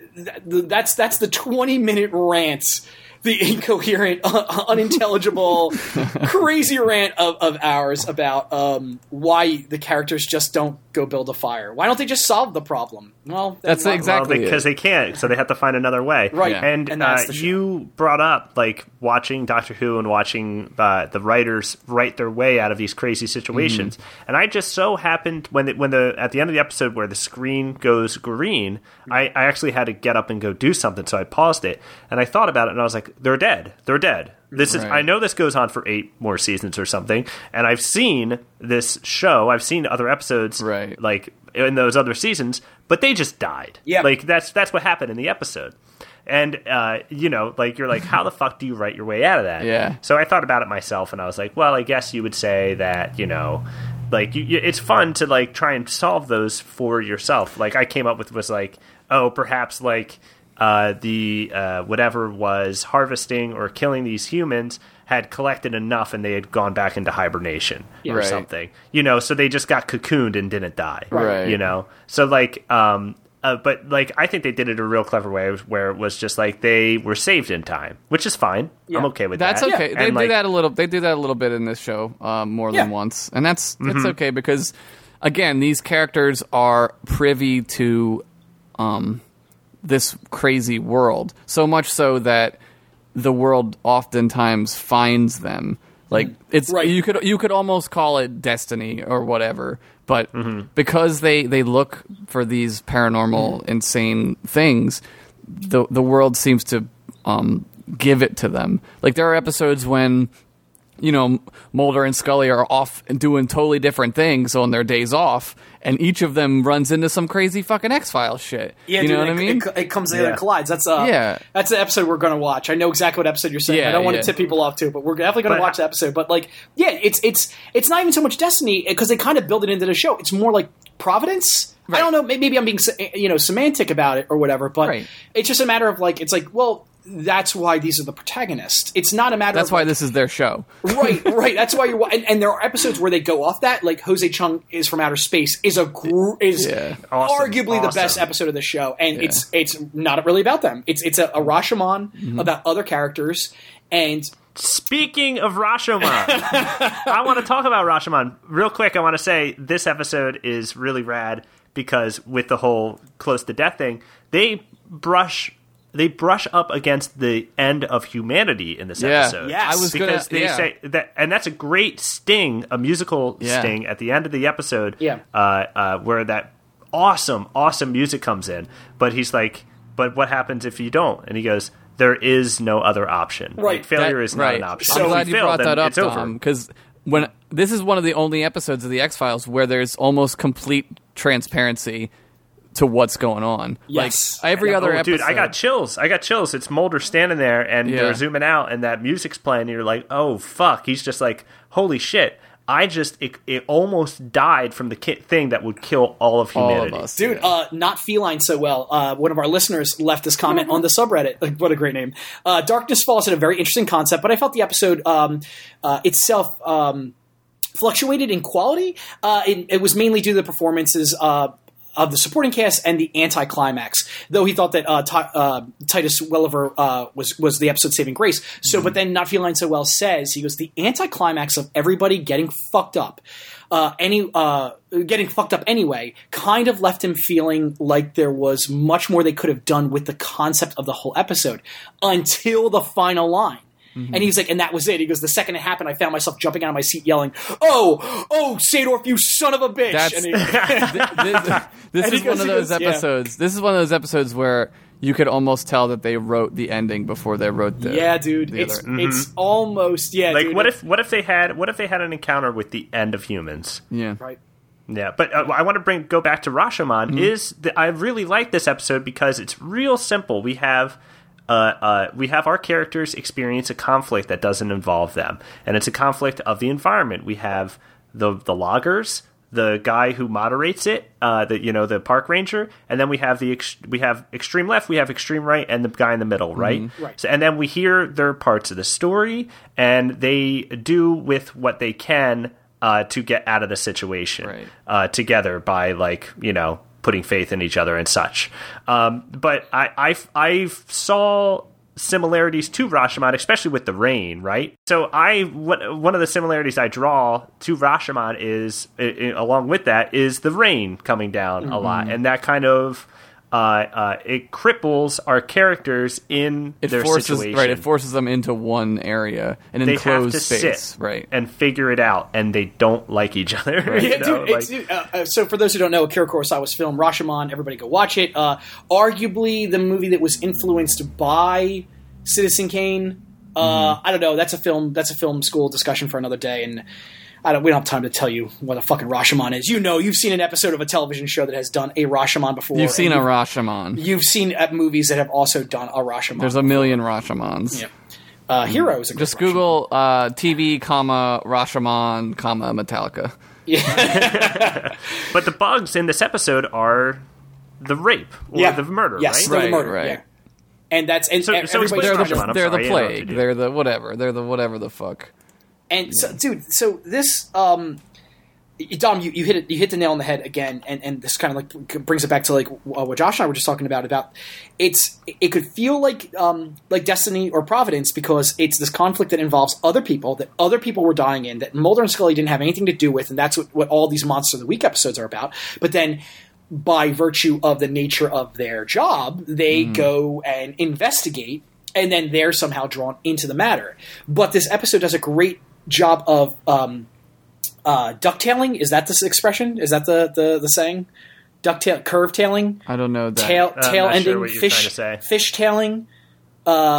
th- that's that's the twenty-minute rant, the incoherent, uh, unintelligible, crazy rant of, of ours about um, why the characters just don't go build a fire. Why don't they just solve the problem? Well, That's why- exactly- Well, because it. they can't, so they have to find another way. Right, Yeah. And, and that's uh, the show. you brought up like watching Doctor Who and watching uh, the writers write their way out of these crazy situations. Mm-hmm. And I just so happened when the, when the at the end of the episode where the screen goes green, I, I actually had to get up and go do something, so I paused it and I thought about it and I was like, they're dead. They're dead. This is. Right. I know this goes on for eight more seasons or something, and I've seen this show. I've seen other episodes, Right. like in those other seasons, but they just died. Yeah. Like that's that's what happened in the episode. And uh, you know, like you're like, how the fuck do you write your way out of that? Yeah. So I thought about it myself, and I was like, well, I guess you would say that, you know, like you, you, it's fun to like try and solve those for yourself. Like I came up with was like, oh, perhaps like uh, the uh, whatever was harvesting or killing these humans had collected enough and they had gone back into hibernation or Right. something, you know, so they just got cocooned and didn't die, Right. you know? So like, um, uh, but like, I think they did it a real clever way where it was just like they were saved in time, which is fine. Yeah. I'm okay with That's that. okay. They And, do like, that a little. They do that a little bit in this show, um, more Yeah. than once, and that's that's Mm-hmm. okay because, again, these characters are privy to um, this crazy world so much so that the world oftentimes finds them. Like it's Right. you could you could almost call it destiny or whatever, but Mm-hmm. because they, they look for these paranormal, insane things, the the world seems to um, give it to them. Like there are episodes when you know, Mulder and Scully are off and doing totally different things on their days off, and each of them runs into some crazy fucking X-Files shit. Yeah, you dude, know what it, I mean? It, it comes together Yeah. and collides. That's uh, Yeah. that's the episode we're going to watch. I know exactly what episode you're saying. Yeah, I don't want yeah. to tip people off too, but we're definitely going But- to watch the episode. But like, yeah, it's it's it's not even so much Destiny because they kind of build it into the show. It's more like Providence. Right. I don't know. may- Maybe I'm being se- you know semantic about it or whatever, but Right. it's just a matter of like, it's like, well, that's why these are the protagonists. It's not a matter. That's of why like, this is their show. right, right. That's why you're. wa- And, and there are episodes where they go off that. Like Jose Chung is from Outer Space is a gr- is Yeah. Awesome, arguably the awesome. best episode of the show, and it's it's not really about them. It's it's a, a Rashomon Mm-hmm. about other characters, and Speaking of Rashomon, I want to talk about Rashomon real quick. I want to say this episode is really rad because with the whole close to death thing, they brush they brush up against the end of humanity in this Yeah. episode. Yes. I was because gonna, they yeah. say that, and that's a great sting, a musical Yeah. sting at the end of the episode. Yeah. uh, uh, where that awesome, awesome music comes in. But he's like, "But what happens if you don't?" And he goes, "There is no other option. Right. Like, failure That- is not right. an option. I'm If glad you fail, brought then that up, it's over." Tom, because when this is one of the only episodes of the X-Files where there's almost complete transparency to what's going on. Yes. Like every Yeah. other Oh, episode. dude, I got chills. I got chills. It's Mulder standing there, and Yeah. they're zooming out, and that music's playing, and you're like, oh, fuck. He's just like, holy shit. I just, it, it almost died from the ki- thing that would kill all of all humanity. of us. dude, uh, not feline so well. Uh, one of our listeners left this comment on the subreddit. Like, what a great name. Uh, Darkness Falls had a very interesting concept, but I felt the episode um, uh, itself. Um, fluctuated in quality. Uh, it, it was mainly due to the performances uh, of the supporting cast and the anticlimax. Though he thought that uh, Ti- uh, Titus Welliver uh, was was the episode saving grace. So, but then Not Feeling So Well says he goes the anticlimax of everybody getting fucked up. Uh, any uh, getting fucked up anyway kind of left him feeling like there was much more they could have done with the concept of the whole episode until the final line. And he's like, and that was it. He goes, the second it happened, I found myself jumping out of my seat yelling, oh, oh, Sadorf, you son of a bitch. That's- and he, this, this And he is one goes- of he those goes, yeah. episodes. This is one of those episodes where you could almost tell that they wrote the ending before they wrote the. yeah, dude, the it's other- it's almost, yeah, Like, dude, what it- if what if they had what if they had an encounter with the end of humans? Yeah. Right. Yeah, but uh, I want to bring go back to Rashomon. Mm-hmm. Is the, I really like this episode because it's real simple. We have uh, uh, we have our characters experience a conflict that doesn't involve them, and it's a conflict of the environment. We have the the loggers, the guy who moderates it, uh, the you know the park ranger, and then we have the ex- we have extreme left, we have extreme right, and the guy in the middle, right? Mm-hmm. Right. So, and then we hear their parts of the story, and they do with what they can. Uh, to get out of the situation Right. uh, together by like you know putting faith in each other and such. Um, but I, I I saw similarities to Rashomon, especially with the rain, right? So I what, one of the similarities I draw to Rashomon is i i along with that is the rain coming down a lot, and that kind of uh, uh, it cripples our characters in It their forces situation. right. It forces them into one area, an They have enclosed to space. sit Right. and figure it out, and they don't like each other. you Yeah, know, dude, it's, like- uh, uh, so for those who don't know, Akira Kurosawa's film Rashomon, everybody go watch it. Uh, arguably the movie that was influenced by Citizen Kane. Uh, I don't know. That's a film. That's a film school discussion for another day, and I don't. We don't have time to tell you what a fucking Rashomon is. You know, you've seen an episode of a television show that has done a Rashomon before. You've seen and a Rashomon. You've seen uh, movies that have also done a Rashomon. There's a million Rashamons. Yeah. Uh, Hero is a Just great Rashomon. Google uh, T V, comma Rashomon, comma Metallica. But the bugs in this episode are the rape or Yeah. the murder, Yes, right? they're the Right, murder. right. Yeah. And that's and So- and so everybody's explain They're trying to- Rashomon. the, I'm they're sorry, the I interrupted plague. you. They're the whatever. They're the whatever the fuck. And so, dude, so this, um, Dom, you, you hit it, you hit the nail on the head again, and, and this kind of like brings it back to like uh, what Josh and I were just talking about. About it's it could feel like um, like Destiny or Providence because it's this conflict that involves other people that other people were dying in that Mulder and Scully didn't have anything to do with, and that's what, what all these Monster of the Week episodes are about. But then, by virtue of the nature of their job, they go and investigate. And then they're somehow drawn into the matter. But this episode does a great job of um, uh, ducktailing. Is that this expression? Is that the the, the saying? Ducktail, curve tailing, I don't know that. tail I'm tail not sure ending, what you're fish trying to say. fish tailing. Uh,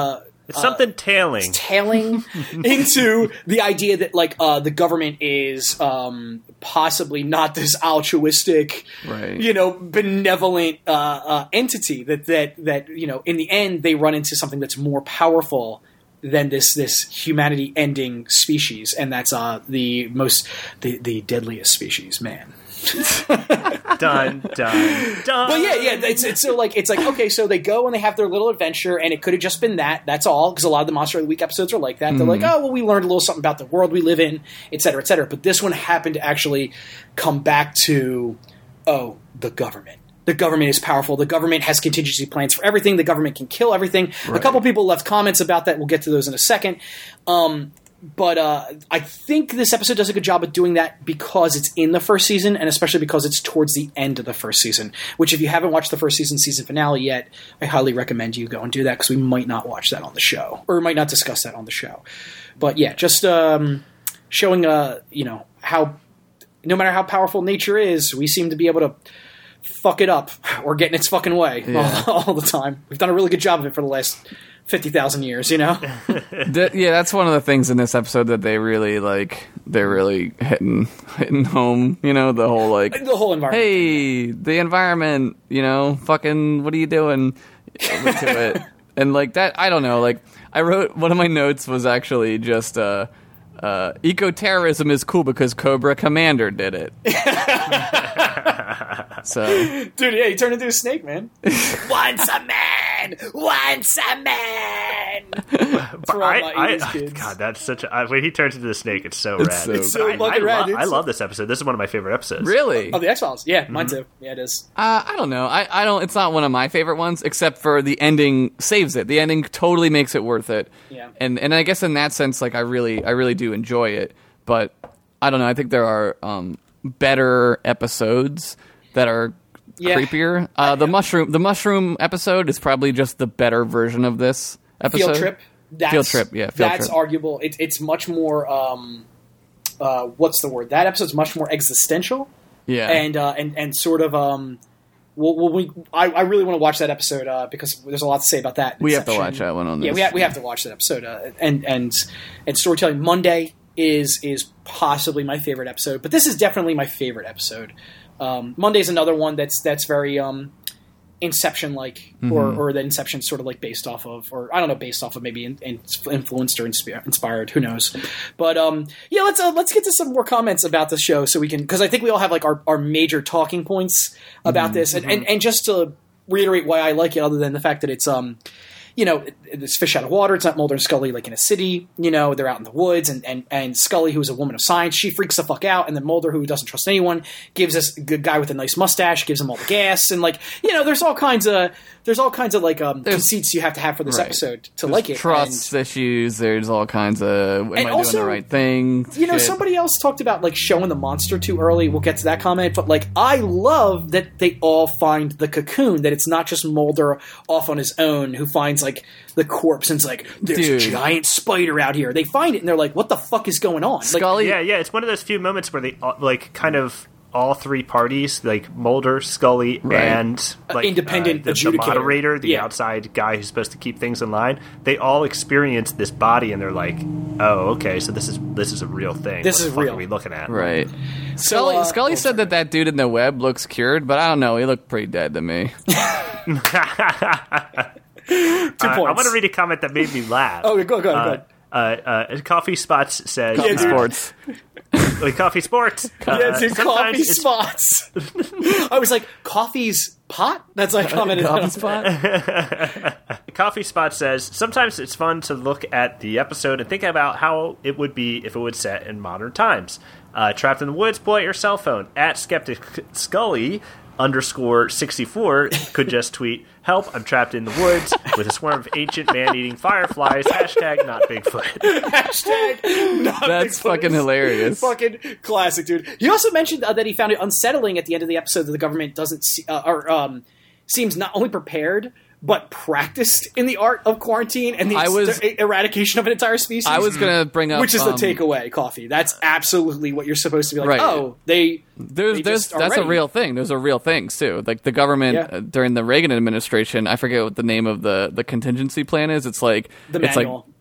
It's something tailing. tailing into the idea that like uh, the government is um, possibly not this altruistic, Right. you know, benevolent uh, uh, entity that that that you know in the end they run into something that's more powerful than this this humanity ending species, and that's uh, the most the, the deadliest species, man. Done, done, done. But yeah, yeah, it's, it's so like it's like okay, so they go and they have their little adventure, and it could have just been that. That's all, because a lot of the Monster of the Week episodes are like that. They're like, oh, well, we learned a little something about the world we live in, et cetera, et cetera. But this one happened to actually come back to, oh, the government. The government is powerful. The government has contingency plans for everything. The government can kill everything. Right. A couple people left comments about that. We'll get to those in a second. Um, But uh, I think this episode does a good job of doing that because it's in the first season, and especially because it's towards the end of the first season, which if you haven't watched the first season season finale yet, I highly recommend you go and do that, because we might not watch that on the show, or might not discuss that on the show. But yeah, just um, showing uh, you know how no matter how powerful nature is, we seem to be able to fuck it up or get in its fucking way Yeah. all, all the time. We've done a really good job of it for the last fifty thousand years, you know? That- yeah, that's one of the things in this episode that they really like. They're really hitting hitting home. You know, the whole like, The whole environment. hey, the environment. You know, fucking, what are you doing to it? And like that, I don't know. Like, I wrote one of my notes was actually just uh, uh, eco-terrorism is cool because Cobra Commander did it. So, Dude, yeah, he turned into a snake, man. Once a man! Once a man! For all I, my I, eighties I- kids. God, that's such a. I, when he turns into the snake, it's so It's rad. so It's so I, fucking I, rad, lo- dude. I love this episode. This is one of my favorite episodes. really, Oh, the X-Files. Yeah, mine too. Yeah, it is. Uh, I don't know. I, I don't. It's not one of my favorite ones, except for the ending saves it. The ending totally makes it worth it. Yeah. And and I guess in that sense, like I really I really do enjoy it. But I don't know. I think there are um, better episodes that are Yeah. creepier. Uh, the mushroom the mushroom episode is probably just the better version of this episode. Field Trip. That's, Field Trip, yeah, Field that's Trip. arguable. It, it's much more, um, uh, what's the word? That episode's much more existential. Yeah. And, uh, and, and sort of, um, well, well we, I, I really want to watch that episode, uh, because there's a lot to say about that. We have to Inception. watch that one on Yeah, this. we have, we have to watch that episode. Uh, and, and, and Storytelling Monday is, is possibly my favorite episode, but this is definitely my favorite episode. Um, Monday's another one that's, that's very, um, Inception-like, or or that Inception's sort of like based off of, or I don't know, based off of, maybe in, in, influenced or inspi- inspired, who knows? But um, yeah, let's uh, let's get to some more comments about the show, so we can, because I think we all have like our, our major talking points about this, and, and and just to reiterate why I like it, other than the fact that it's um. You know, it's fish out of water. It's not Mulder and Scully like in a city. You know, they're out in the woods, and, and, and Scully, who's a woman of science, she freaks the fuck out, and then Mulder, who doesn't trust anyone, gives this good guy with a nice mustache, gives him all the gas, and like, you know, there's all kinds of there's all kinds of like um, conceits you have to have for this right. episode to There's like it. trust And, issues. There's all kinds of. Am I also, doing the right thing? you know, shit. somebody else talked about like showing the monster too early. We'll get to that comment, but like, I love that they all find the cocoon. That it's not just Mulder off on his own who finds like the corpse and it's like, there's Dude. a giant spider out here. They find it and they're like, what the fuck is going on? Like, Scully. Yeah, yeah. It's one of those few moments where they uh, like kind of all three parties, like Mulder, Scully, Right. and like independent uh, the, the adjudicator. moderator, the Yeah. outside guy who's supposed to keep things in line. They all experience this body, and they're like, "Oh, okay, so this is this is a real thing. This what is the fuck real. Are we looking at?" Right. So, Scully, uh, Scully oh, said sorry. that that dude in the web looks cured, but I don't know. He looked pretty dead to me. Two Uh, points. I want to read a comment that made me laugh. Oh, go, go, go. Uh, uh, uh, Coffee Spots says, Yeah, dude. Sports. like Coffee Sports. Uh, Yeah, dude, sometimes coffee it's- spots. I was like, coffee's pot? That's like commented Coffee on. spot. Coffee Spot says, sometimes it's fun to look at the episode and think about how it would be if it was set in modern times. Uh, trapped in the woods, pull out your cell phone. At Skeptic Scully underscore sixty-four could just tweet, help, I'm trapped in the woods with a swarm of ancient man-eating fireflies. Hashtag not Bigfoot. Hashtag not That's Bigfoot. fucking hilarious. Fucking classic, dude. He also mentioned uh, that he found it unsettling at the end of the episode that the government doesn't see, uh, or um, seems not only prepared, but practiced in the art of quarantine and the I was, er- eradication of an entire species. I was going to bring up... Which is the um, takeaway, Coffee. That's absolutely what you're supposed to be like, Right. oh, they... There's, they there's, just are that's ready. a real thing. There's a real thing, too. Like, the government, Yeah. uh, during the Reagan administration, I forget what the name of the, the contingency plan is. It's like... The it's manual. like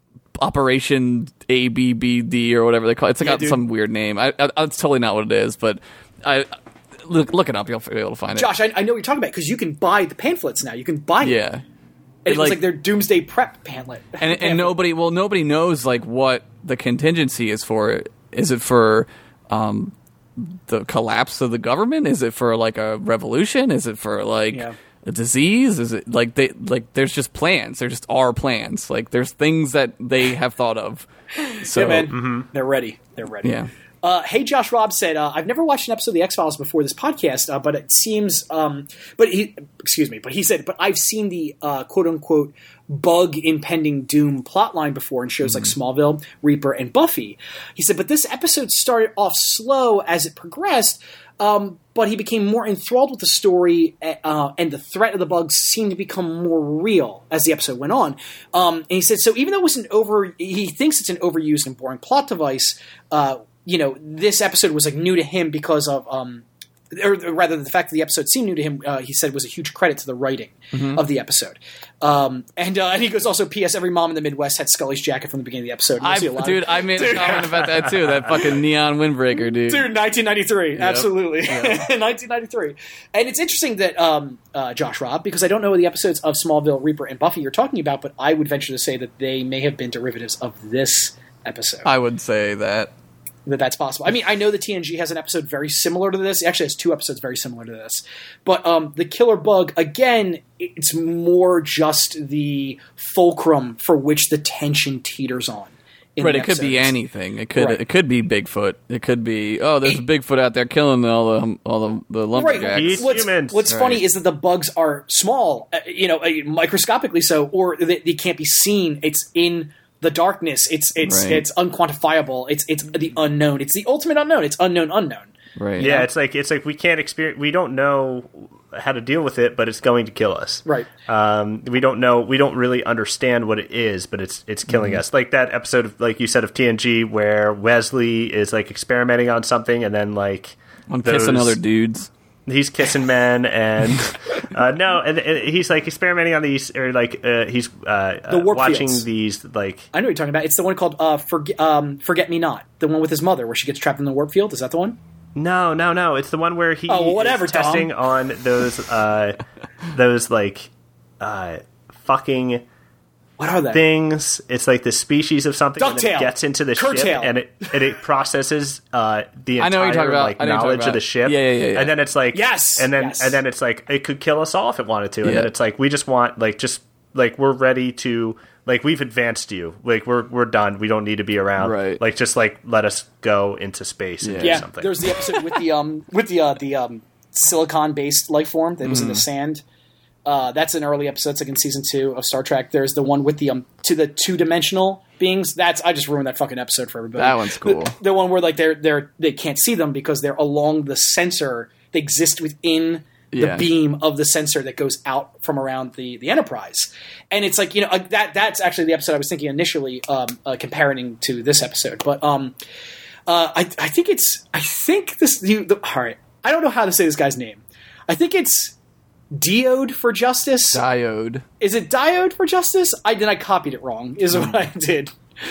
Operation A B B D or whatever they call it. It's Yeah, got dude. some weird name. I, I, that's totally not what it is, but I look, look it up. You'll be able to find it. Josh, I, I know what you're talking about, because you can buy the pamphlets now. You can buy them. Yeah. And it was like- like their Doomsday Prep pamphlet. and pamphlet. and nobody well nobody knows like what the contingency is for. Is it for um the collapse of the government? Is it for like a revolution? Is it for like Yeah. a disease? Is it like they like there's just plans. There just are plans. Like there's things that they have thought of. So Yeah, man. They're ready. They're ready. Yeah. Uh, hey, Josh Robb said, uh, I've never watched an episode of The X-Files before this podcast, uh, but it seems, um, but he, excuse me, but he said, but I've seen the uh, quote-unquote bug impending doom plotline before in shows like Smallville, Reaper, and Buffy. He said, but this episode started off slow as it progressed, um, but he became more enthralled with the story, uh, and the threat of the bugs seemed to become more real as the episode went on. Um, and he said, so even though it was an over, he thinks it's an overused and boring plot device, uh, you know, this episode was like new to him because of, um, or rather the fact that the episode seemed new to him, uh, he said was a huge credit to the writing of the episode. Um, and, uh, and he goes also, P S every mom in the Midwest had Scully's jacket from the beginning of the episode. You'll I see a lot dude, of, I made a comment about that too. That fucking neon windbreaker, dude. Dude, nineteen ninety-three, absolutely, nineteen ninety-three, and it's interesting that um, uh, Josh Robb, because I don't know the episodes of Smallville, Reaper, and Buffy you're talking about, but I would venture to say that they may have been derivatives of this episode. I would say that. That that's possible. I mean, I know that T N G has an episode very similar to this. It actually has two episodes very similar to this. But um, the Killer Bug, again, it's more just the fulcrum for which the tension teeters on. in Right, the it could be episodes. anything. It could Right. it could be Bigfoot. It could be oh, there's a Bigfoot out there killing all the all the, the lumberjacks. Right. Eat What's, humans. what's Right. funny is that the bugs are small, uh, you know, uh, microscopically so, or they, they can't be seen. It's in the darkness. It's it's Right. it's unquantifiable. It's it's the unknown. It's the ultimate unknown. It's unknown unknown. Right. Yeah, it's like it's like we can't experience. We don't know how to deal with it, but it's going to kill us. Right. Um, we don't know. We don't really understand what it is, but it's it's killing us. Like that episode, of, like you said, of T N G, where Wesley is like experimenting on something, and then like I'm those- kissing other dudes. He's kissing men, and uh, no, and, and he's like experimenting on these, or like uh, he's uh, The uh, warp watching fields. these like. I know what you're talking about. It's the one called uh, Forget, um, Forget Me Not. The one with his mother where she gets trapped in the warp field. Is that the one? No, no, no. It's the one where he Oh, well, whatever, is testing Tom. on those uh, those like uh, fucking What are they? things. It's like the species of something and Ducktail. it gets into the ship Curtail. and it and it processes uh, the I know what entire you're talking about. like I know what you're knowledge talking of the about. ship. Yeah, yeah, yeah, yeah. And then it's like Yes, and then yes. and then it's like it could kill us all if it wanted to. And Yeah. then it's like we just want like just like we're ready to like we've advanced you. Like we're we're done. We don't need to be around. Right. Like just like let us go into space and Yeah. do Yeah, something. there's the episode with the um with the uh, the um silicon based life form that was Mm-hmm. in the sand. Uh, that's an early episode, it's like in season two of Star Trek. There's the one with the um to the two dimensional beings. That's I just ruined that fucking episode for everybody. That one's cool. The, the one where like they're they're they can't see them because they're along the sensor. They exist within the Yeah. beam of the sensor that goes out from around the the Enterprise. And it's like you know uh, that that's actually the episode I was thinking initially, um, uh, comparing to this episode. But um, uh, I I think it's I think this you the, all right. I don't know how to say this guy's name. I think it's Diode for Justice. Diode. Is it Diode for Justice? I then I copied it wrong. Is what I did.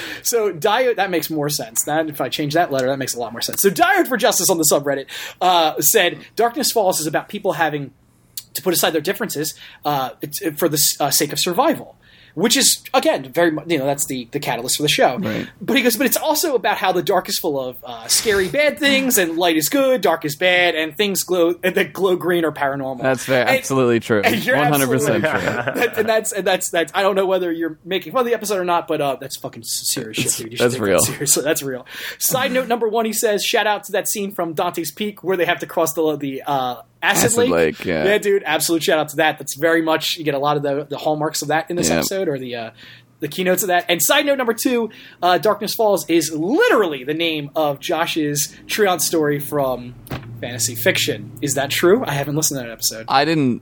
So Diode, that makes more sense. That if I change that letter, that makes a lot more sense. So Diode for Justice on the subreddit uh, said, "Darkness Falls is about people having to put aside their differences uh, it's, for the uh, sake of survival." Which is, again, very much, you know, that's the, the catalyst for the show. Right. But he goes, but it's also about how the dark is full of uh, scary bad things, and light is good, dark is bad, and things glow and that glow green are paranormal. That's very, And- absolutely true. and you're One hundred percent absolutely- true. that, and that's and that's that's. I don't know whether you're making fun of the episode or not, but uh, that's fucking serious shit, dude. You should That's take that real. seriously. That's real. Side note number one, he says, shout out to that scene from Dante's Peak where they have to cross the the uh, acid, Acid lake. lake, yeah. yeah, dude. Absolute shout out to that. That's very much you get a lot of the the hallmarks of that in this Yeah. episode, or the. Uh, the keynotes of that. And side note number two, uh, Darkness Falls is literally the name of Josh's Treant story from fantasy fiction. Is that true? I haven't listened to that episode. I didn't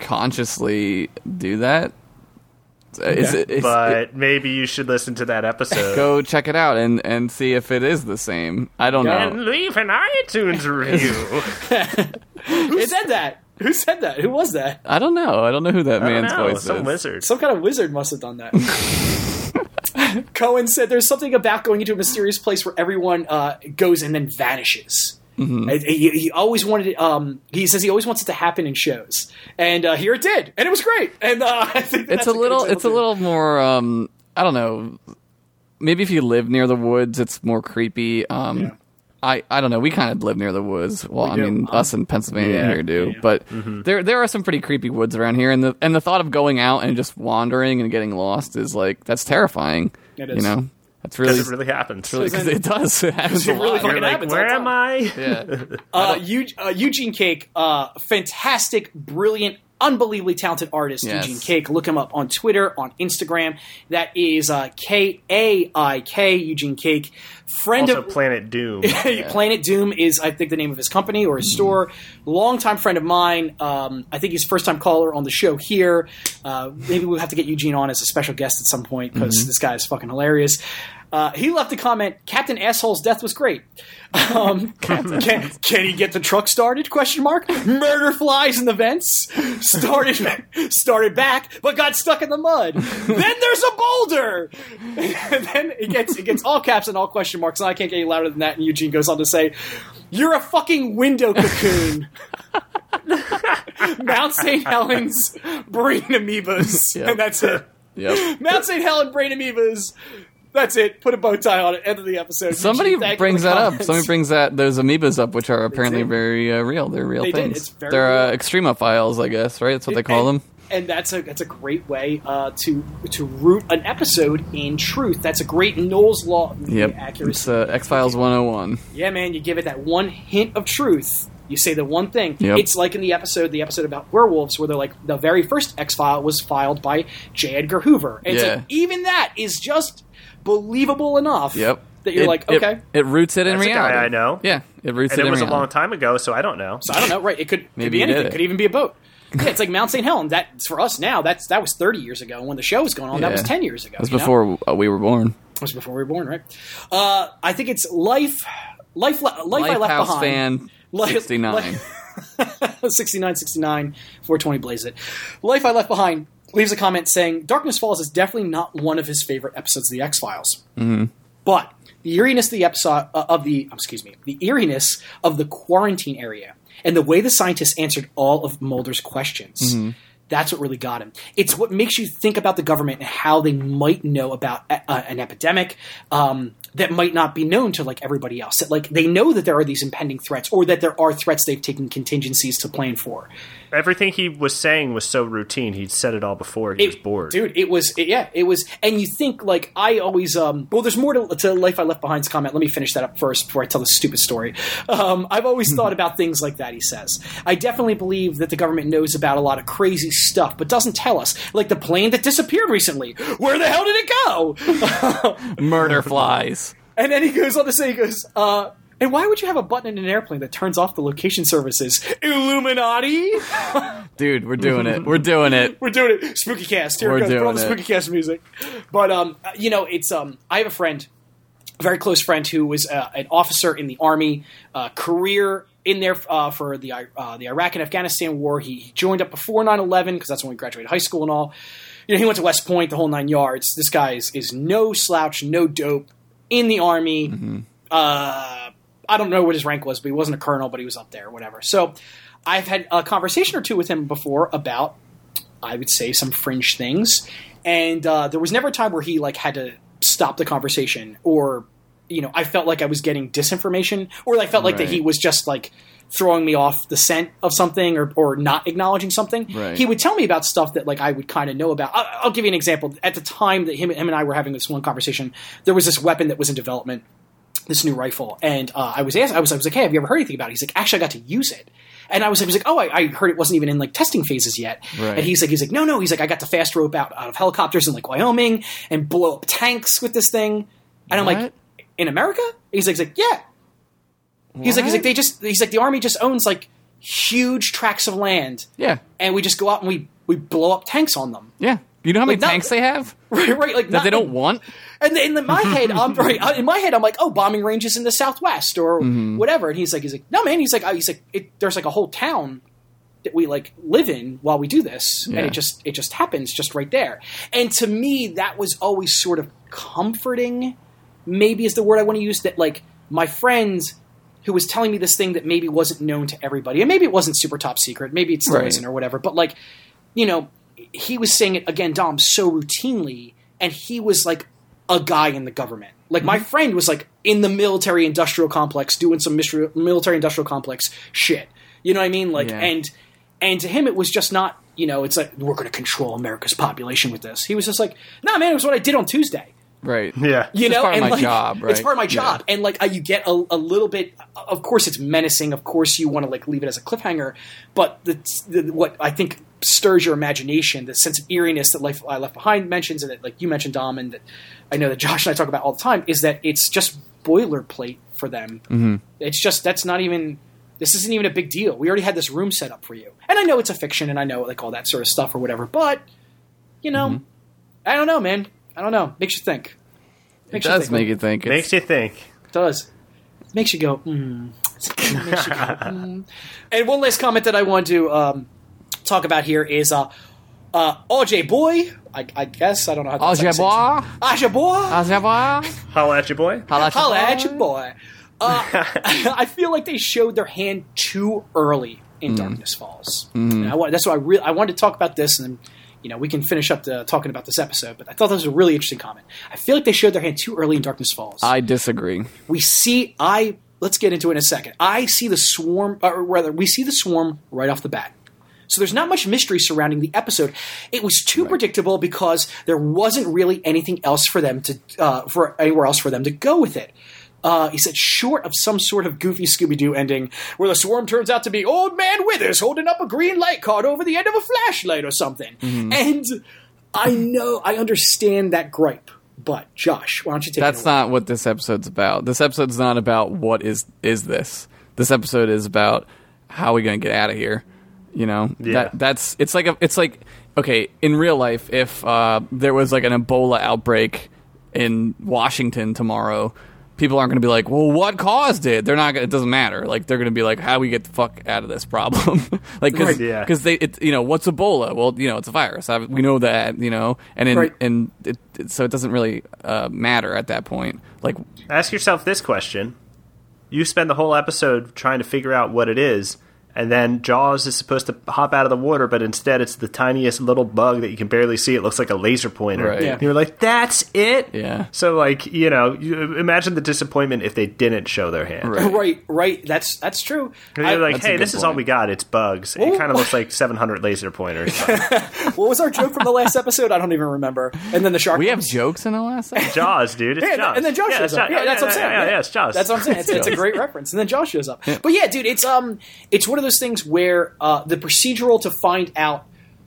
consciously do that. Is it, is but it, maybe you should listen to that episode. go check it out and, and see if it is the same. I don't know. And leave an iTunes review. Who said that? Who said that? Who was that? I don't know. I don't know who that I don't man's know, voice some is. wizard. Some kind of wizard must have done that. Cohen said there's something about going into a mysterious place where everyone uh, goes and then vanishes. Mm-hmm. He, he always wanted it. Um, he says he always wants it to happen in shows, and uh, here it did, and it was great. And uh, I think It's a little. It's a little more. Um, I don't know. Maybe if you live near the woods, it's more creepy. Um, Yeah. I, I don't know. We kind of live near the woods. Well, I do. mean, Um, us in Pennsylvania yeah, here do. yeah. But Mm-hmm. there there are some pretty creepy woods around here, and the and the thought of going out and just wandering and getting lost is like that's terrifing. It You is. know, that's really, Because it really happens. really 'cause it does. It happens It a really lot. fucking You're like, happens all where the am time. I? Yeah. Uh, Eu- uh, Eugene Cake, uh, fantastic, brilliant, unbelievably talented artist. Yes. Eugene Cake. Look him up on Twitter, on Instagram. That is uh, K A I K, Eugene Cake. Friend Also, of Planet Doom. Planet Doom is, I think, the name of his company or his store. Longtime friend of mine. Um, I think he's first time caller on the show here. Uh, maybe we'll have to get Eugene on as a special guest at some point because this guy is fucking hilarious. Uh, he left a comment. Captain Asshole's death was great. Um, can, can he get the truck started? Question mark. Murder flies in the vents. Started started back, but got stuck in the mud. Then there's a boulder. And then it gets it gets all caps and all question marks. And I can't get any louder than that. And Eugene goes on to say, "You're a fucking window cocoon." Mount Saint Helens brain amoebas, Yep. and that's it. Yep. Mount Saint Helen brain amoebas. That's it. Put a bow tie on it. End of the episode. Somebody Eugene, thank you brings for the that up. comments. Somebody brings that those amoebas up, which are apparently did. very uh, real. They're real They did. things. It's very They're uh, real. extremophiles, I guess. Right? That's what they call and, them. And that's a that's a great way uh, to to root an episode in truth. That's a great Knowles law Yep. accuracy. It's uh, X Files one oh one. Yeah, man, you give it that one hint of truth. You say the one thing. Yep. It's like in the episode, the episode about werewolves, where they're like, the very first X File was filed by J. Edgar Hoover. And it's Yeah. like, even that is just believable enough Yep. that you're It- like, it- okay. It, roots it in That's a guy reality. I know. Yeah, it roots And it it in was a reality. long time ago, so I don't know. So I don't know, right? It could, could Maybe be he did anything. it. It could even be a boat. Yeah, it's like Mount Saint Helens. That's for us now. That's that was thirty years ago. And when the show was going on, that Yeah. was ten years ago. That was you know? before uh, we were born. It was before we were born, right? Uh, I think it's life. Life. Life. I left Lifehouse behind. fan Life- sixty-nine. Life- sixty-nine, sixty-nine, four twenty blaze it. Life I Left Behind leaves a comment saying, Darkness Falls is definitely not one of his favorite episodes of The X-Files. Mm-hmm. But the eeriness of the episode, uh, of the, excuse me, the eeriness of the quarantine area and the way the scientists answered all of Mulder's questions, Mm-hmm. that's what really got him. It's what makes you think about the government and how they might know about a, uh, an epidemic um, that might not be known to like everybody else. That like they know that there are these impending threats, or that there are threats they've taken contingencies to plan for. Everything he was saying was so routine. He'd said it all before. He was bored. Dude, it was, it, yeah, it was, and you think, like, I always, um, well, there's more to, to Life I Left Behind's comment. Let me finish that up first before I tell this stupid story. Um, I've always thought about things like that, he says. I definitely believe that the government knows about a lot of crazy stuff, but doesn't tell us. Like the plane that disappeared recently. Where the hell did it go? Murder flies. And then he goes on to say, he goes, uh, and why would you have a button in an airplane that turns off the location services? Illuminati? Dude, we're doing it. We're doing it. We're doing it. Spooky cast. Here We're it goes. Put on doing the it. spooky cast music. But um, you know, it's um, I have a friend, a very close friend, who was uh, an officer in the Army, uh, career in there uh, for the uh, the Iraq and Afghanistan war. He, he joined up before nine eleven because that's when we graduated high school and all. You know, he went to West Point, the whole nine yards. This guy is, is no slouch, no dope in the Army. Mm-hmm. Uh, I don't know what his rank was, but he wasn't a colonel, but he was up there, whatever. So I've had a conversation or two with him before about, I would say, some fringe things. And uh, there was never a time where he like had to stop the conversation, or, you know, I felt like I was getting disinformation, or I felt like that Right. he was just like throwing me off the scent of something, or, or not acknowledging something. Right. He would tell me about stuff that like I would kind of know about. I'll, I'll give you an example. At the time that him, him and I were having this one conversation, there was this weapon that was in development, this new rifle, and uh, I was asked, I was, I was like, "Hey, have you ever heard anything about it?" He's like, "Actually, I got to use it." And I was, I was like, "Oh, I, I heard it wasn't even in like testing phases yet." Right. And he's like, "He's like, no, no." He's like, "I got to fast rope out, out of helicopters in like Wyoming and blow up tanks with this thing." And I'm like, What? "In America?" He's like, he's like, "Yeah." He's like, he's like, they just, he's like, the Army just owns like huge tracts of land. Yeah. And we just go out and we, we blow up tanks on them. Yeah. You know how many Like, not- tanks they have? Right, right. Like That not, they don't like, want? And in my head, I'm right. In my head, I'm like, oh, bombing ranges in the Southwest or Mm-hmm. whatever. And he's like, he's like, no, man. He's like, oh, he's like, it, there's like a whole town that we like live in while we do this, Yeah. and it just it just happens just right there. And to me, that was always sort of comforting. Maybe is the word I want to use. That like my friend who was telling me this thing that maybe wasn't known to everybody, and maybe it wasn't super top secret, maybe it still Right. isn't or whatever. But like, you know, he was saying it again, Dom, so routinely, and he was like a guy in the government. Like my friend was like in the military industrial complex doing some military industrial complex shit. You know what I mean? Like, Yeah. and and to him it was just not, you know, it's like we're going to control America's population with this. He was just like, nah, man, it was what I did on Tuesday. Right. Yeah. You It's know, part of and my like, job, right? It's part of my Yeah. job, and like uh, you get a, a little bit. Of course, it's menacing. Of course, you want to like leave it as a cliffhanger. But the, the what I think stirs your imagination, the sense of eeriness that Life I Left Behind mentions, and that like you mentioned, Dom, and that I know that Josh and I talk about all the time, is that it's just boilerplate for them. Mm-hmm. It's just that's not even. This isn't even a big deal. We already had this room set up for you, and I know it's a fiction, and I know like all that sort of stuff or whatever. But you know, Mm-hmm. I don't know, man. I don't know. Makes you think. It Makes you does think. make you think. It's, Makes you think. does. Makes you go, mm. Makes you go, mm. And one last comment that I want to um, talk about here is uh, uh, Aja Boy, I, I guess. I don't know how to Aja say it. boy. Aja Boy. Aja boy. Holla at your boy. Holla at your Holla at boy. your boy. Uh, I feel like they showed their hand too early in Darkness Falls. And I want, that's why I really I wanted to talk about this, and then you know we can finish up the, talking about this episode. But I thought that was a really interesting comment. I feel like they showed their hand too early in Darkness Falls. I disagree. we see I let's get into it in a second. I see the swarm, or rather, we see the swarm right off the bat. So there's not much mystery surrounding the episode. It was too predictable because there wasn't really anything else for them to uh, for anywhere else for them to go with it. Uh, he said, short of some sort of goofy Scooby-Doo ending where the swarm turns out to be Old Man Withers holding up a green light card over the end of a flashlight or something. Mm-hmm. And I know, I understand that gripe. But, Josh, why don't you take That's it away? not what this episode's about. This episode's not about what is is this. This episode is about how are we going to get out of here. You know, Yeah. that that's it's like a, it's like okay, in real life, if uh, there was like an Ebola outbreak in Washington tomorrow, people aren't going to be like, well, what caused it? They're not. Gonna, it doesn't matter. Like they're going to be like, how do we get the fuck out of this problem? like because Right, yeah. they, it, you know, what's Ebola? Well, you know, it's a virus. I, we know that. You know, and in, Right. and it, it, so it doesn't really uh, matter at that point. Like Ask yourself this question. You spend the whole episode trying to figure out what it is, and then Jaws is supposed to hop out of the water, but instead it's the tiniest little bug that you can barely see. It looks like a laser pointer. Right. Yeah. And you're like, that's it? Yeah. So, like, you know, you imagine the disappointment if they didn't show their hand. Right. Right, right. That's that's true. They're I- like, That's a hey, good this is all point. we got. It's bugs. It kind of looks like seven hundred laser pointers. What was our joke from the last episode? I don't even remember. And then the shark. we have comes. jokes in the last episode. Jaws, dude. It's Yeah, Jaws. and then Josh yeah, shows it's up. Jaws. Yeah, that's what I'm saying. Yeah, yeah, it's Jaws. That's what I'm saying. It's, it's a great reference. And then Josh shows up. But yeah, dude, it's um, it's one of those things where uh, the procedural to find out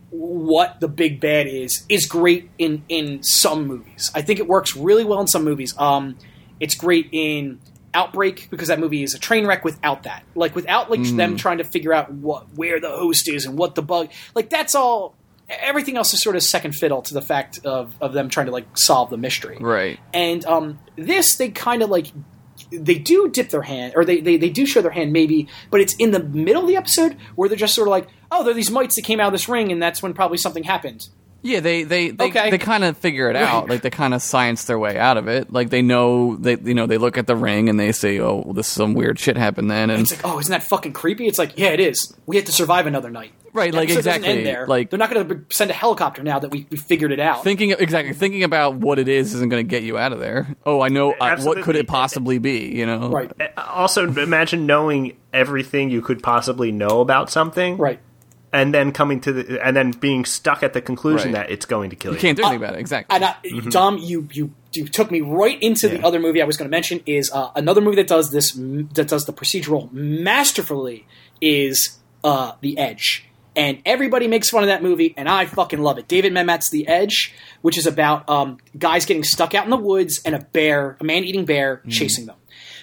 what the big bad is is great in in some movies. I think it works really well in some movies. Um, it's great in Outbreak because that movie is a train wreck without that. Like without like them trying to figure out what where the host is and what the bug. Like that's all. Everything else is sort of second fiddle to the fact of, of them trying to like solve the mystery. Right. And um, this, they kind of like, they do dip their hand, or they, they, they do show their hand maybe, but it's in the middle of the episode where they're just sort of like, oh, there are these mites that came out of this ring, and that's when probably something happened. Yeah, they they they, Okay. they kind of figure it out. Right. Like they kind of science their way out of it. Like they know they you know they look at the ring and they say, "Oh, well, this some weird shit happened then." And It's like, oh, isn't that fucking creepy? It's like, yeah, it is. We have to survive another night. Right, The like, episode doesn't exactly, end there. like- they're not going to send a helicopter now that we, we figured it out. thinking exactly thinking about what it is isn't going to get you out of there. Oh, I know. I, what could Absolutely. it possibly be? You know, right, Also, imagine knowing everything you could possibly know about something. right. And then coming to the, and then being stuck at the conclusion Right. that it's going to kill you. You can't do anything about it. Exactly. And I, Dom, you, you you took me right into the Yeah. other movie I was going to mention. Is uh, another movie that does this that does the procedural masterfully is uh, The Edge. And everybody makes fun of that movie, and I fucking love it. David Mamet's The Edge, which is about um, guys getting stuck out in the woods and a bear, a man-eating bear, chasing them.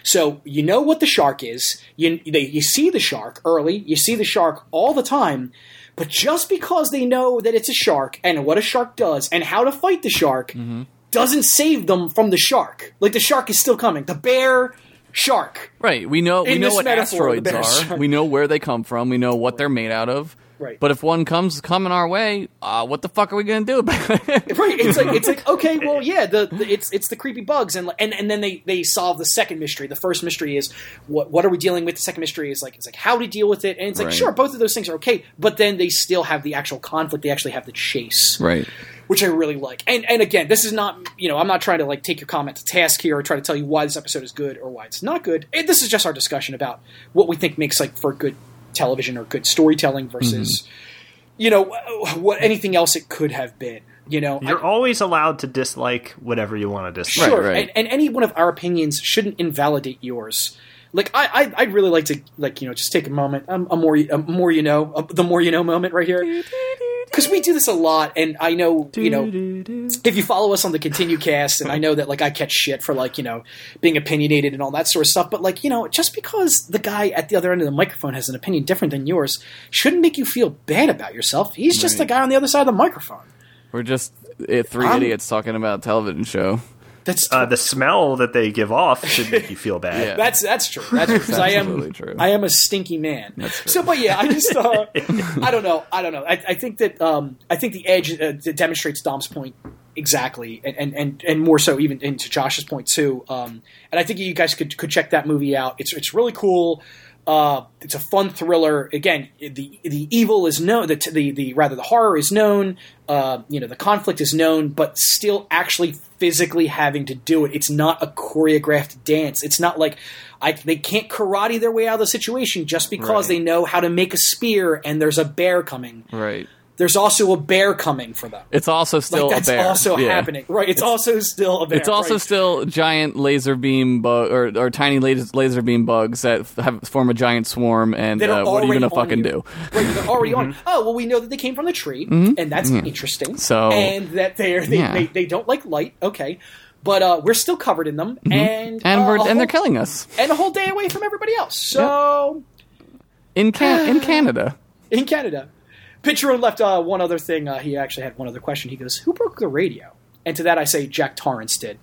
So you know what the shark is. You they, you see the shark early. You see the shark all the time. But just because they know that it's a shark and what a shark does and how to fight the shark mm-hmm. doesn't save them from the shark. Like, the shark is still coming. The bear shark. Right. We know we In know this what metaphor, the asteroids bear are. shark. We know where they come from. We know what they're made out of. Right. But if one comes coming our way, uh, what the fuck are we going to do about it? Right, it's like it's like okay, well, yeah, the, the it's it's the creepy bugs, and and and then they, they solve the second mystery. The first mystery is what what are we dealing with? The second mystery is like it's like how to deal with it, and it's like Right. sure, both of those things are okay, but then they still have the actual conflict. They actually have the chase, Right. which I really like. And and again, this is not you know I'm not trying to like take your comment to task here or try to tell you why this episode is good or why it's not good. And this is just our discussion about what we think makes like for good television or good storytelling versus. Mm-hmm. You know, what anything else it could have been. You know, You're I, always allowed to dislike whatever you want to dislike. sure, right. And, and any one of our opinions shouldn't invalidate yours. Like, I, I, I'd really like to, like, you know, just take a moment, um, a more, a more you know, a, the more you know moment right here, because we do this a lot, and I know, you know, if you follow us on the Continue Cast, and I know that, like, I catch shit for, like, you know, being opinionated and all that sort of stuff, but, like, you know, just because the guy at the other end of the microphone has an opinion different than yours shouldn't make you feel bad about yourself. He's just Right. the guy on the other side of the microphone. We're just uh, three I'm- idiots talking about a television show. That's Uh, the smell that they give off should make you feel bad. Yeah. That's that's true. That's true. 'Cause I am absolutely true. I am a stinky man. That's true. So, but yeah, I just uh, I don't know. I don't know. I, I think that um, I think the Edge uh, demonstrates Dom's point exactly, and, and, and, and more so even into Josh's point too. Um, and I think you guys could could check that movie out. It's it's really cool. Uh, it's a fun thriller. Again, the the evil is known. The the, the rather the horror is known. Uh, you know, the conflict is known, but still actually physically having to do it. It's not a choreographed dance. It's not like I, they can't karate their way out of the situation just because Right. they know how to make a spear and there's a bear coming. Right. There's also a bear coming for them. It's also still Like, that's a bear. also Yeah. happening. Right. It's, also still a bear. It's also right. still giant laser beam bug or, or tiny laser, laser beam bugs that f- have form a giant swarm. And That are uh, what are you already gonna on fucking you. do? Right, they're already on. Oh, well, we know that they came from the tree, and that's interesting. So- and that they're, they, Yeah. they they don't like light. Okay, but uh, we're still covered in them, and And uh, we're a and they're whole- killing us and a whole day away from everybody else. So in can in Canada. in Canada, Pitcher left uh, one other thing. Uh, he actually had one other question. He goes, "Who broke the radio?" And to that, I say Jack Torrance did.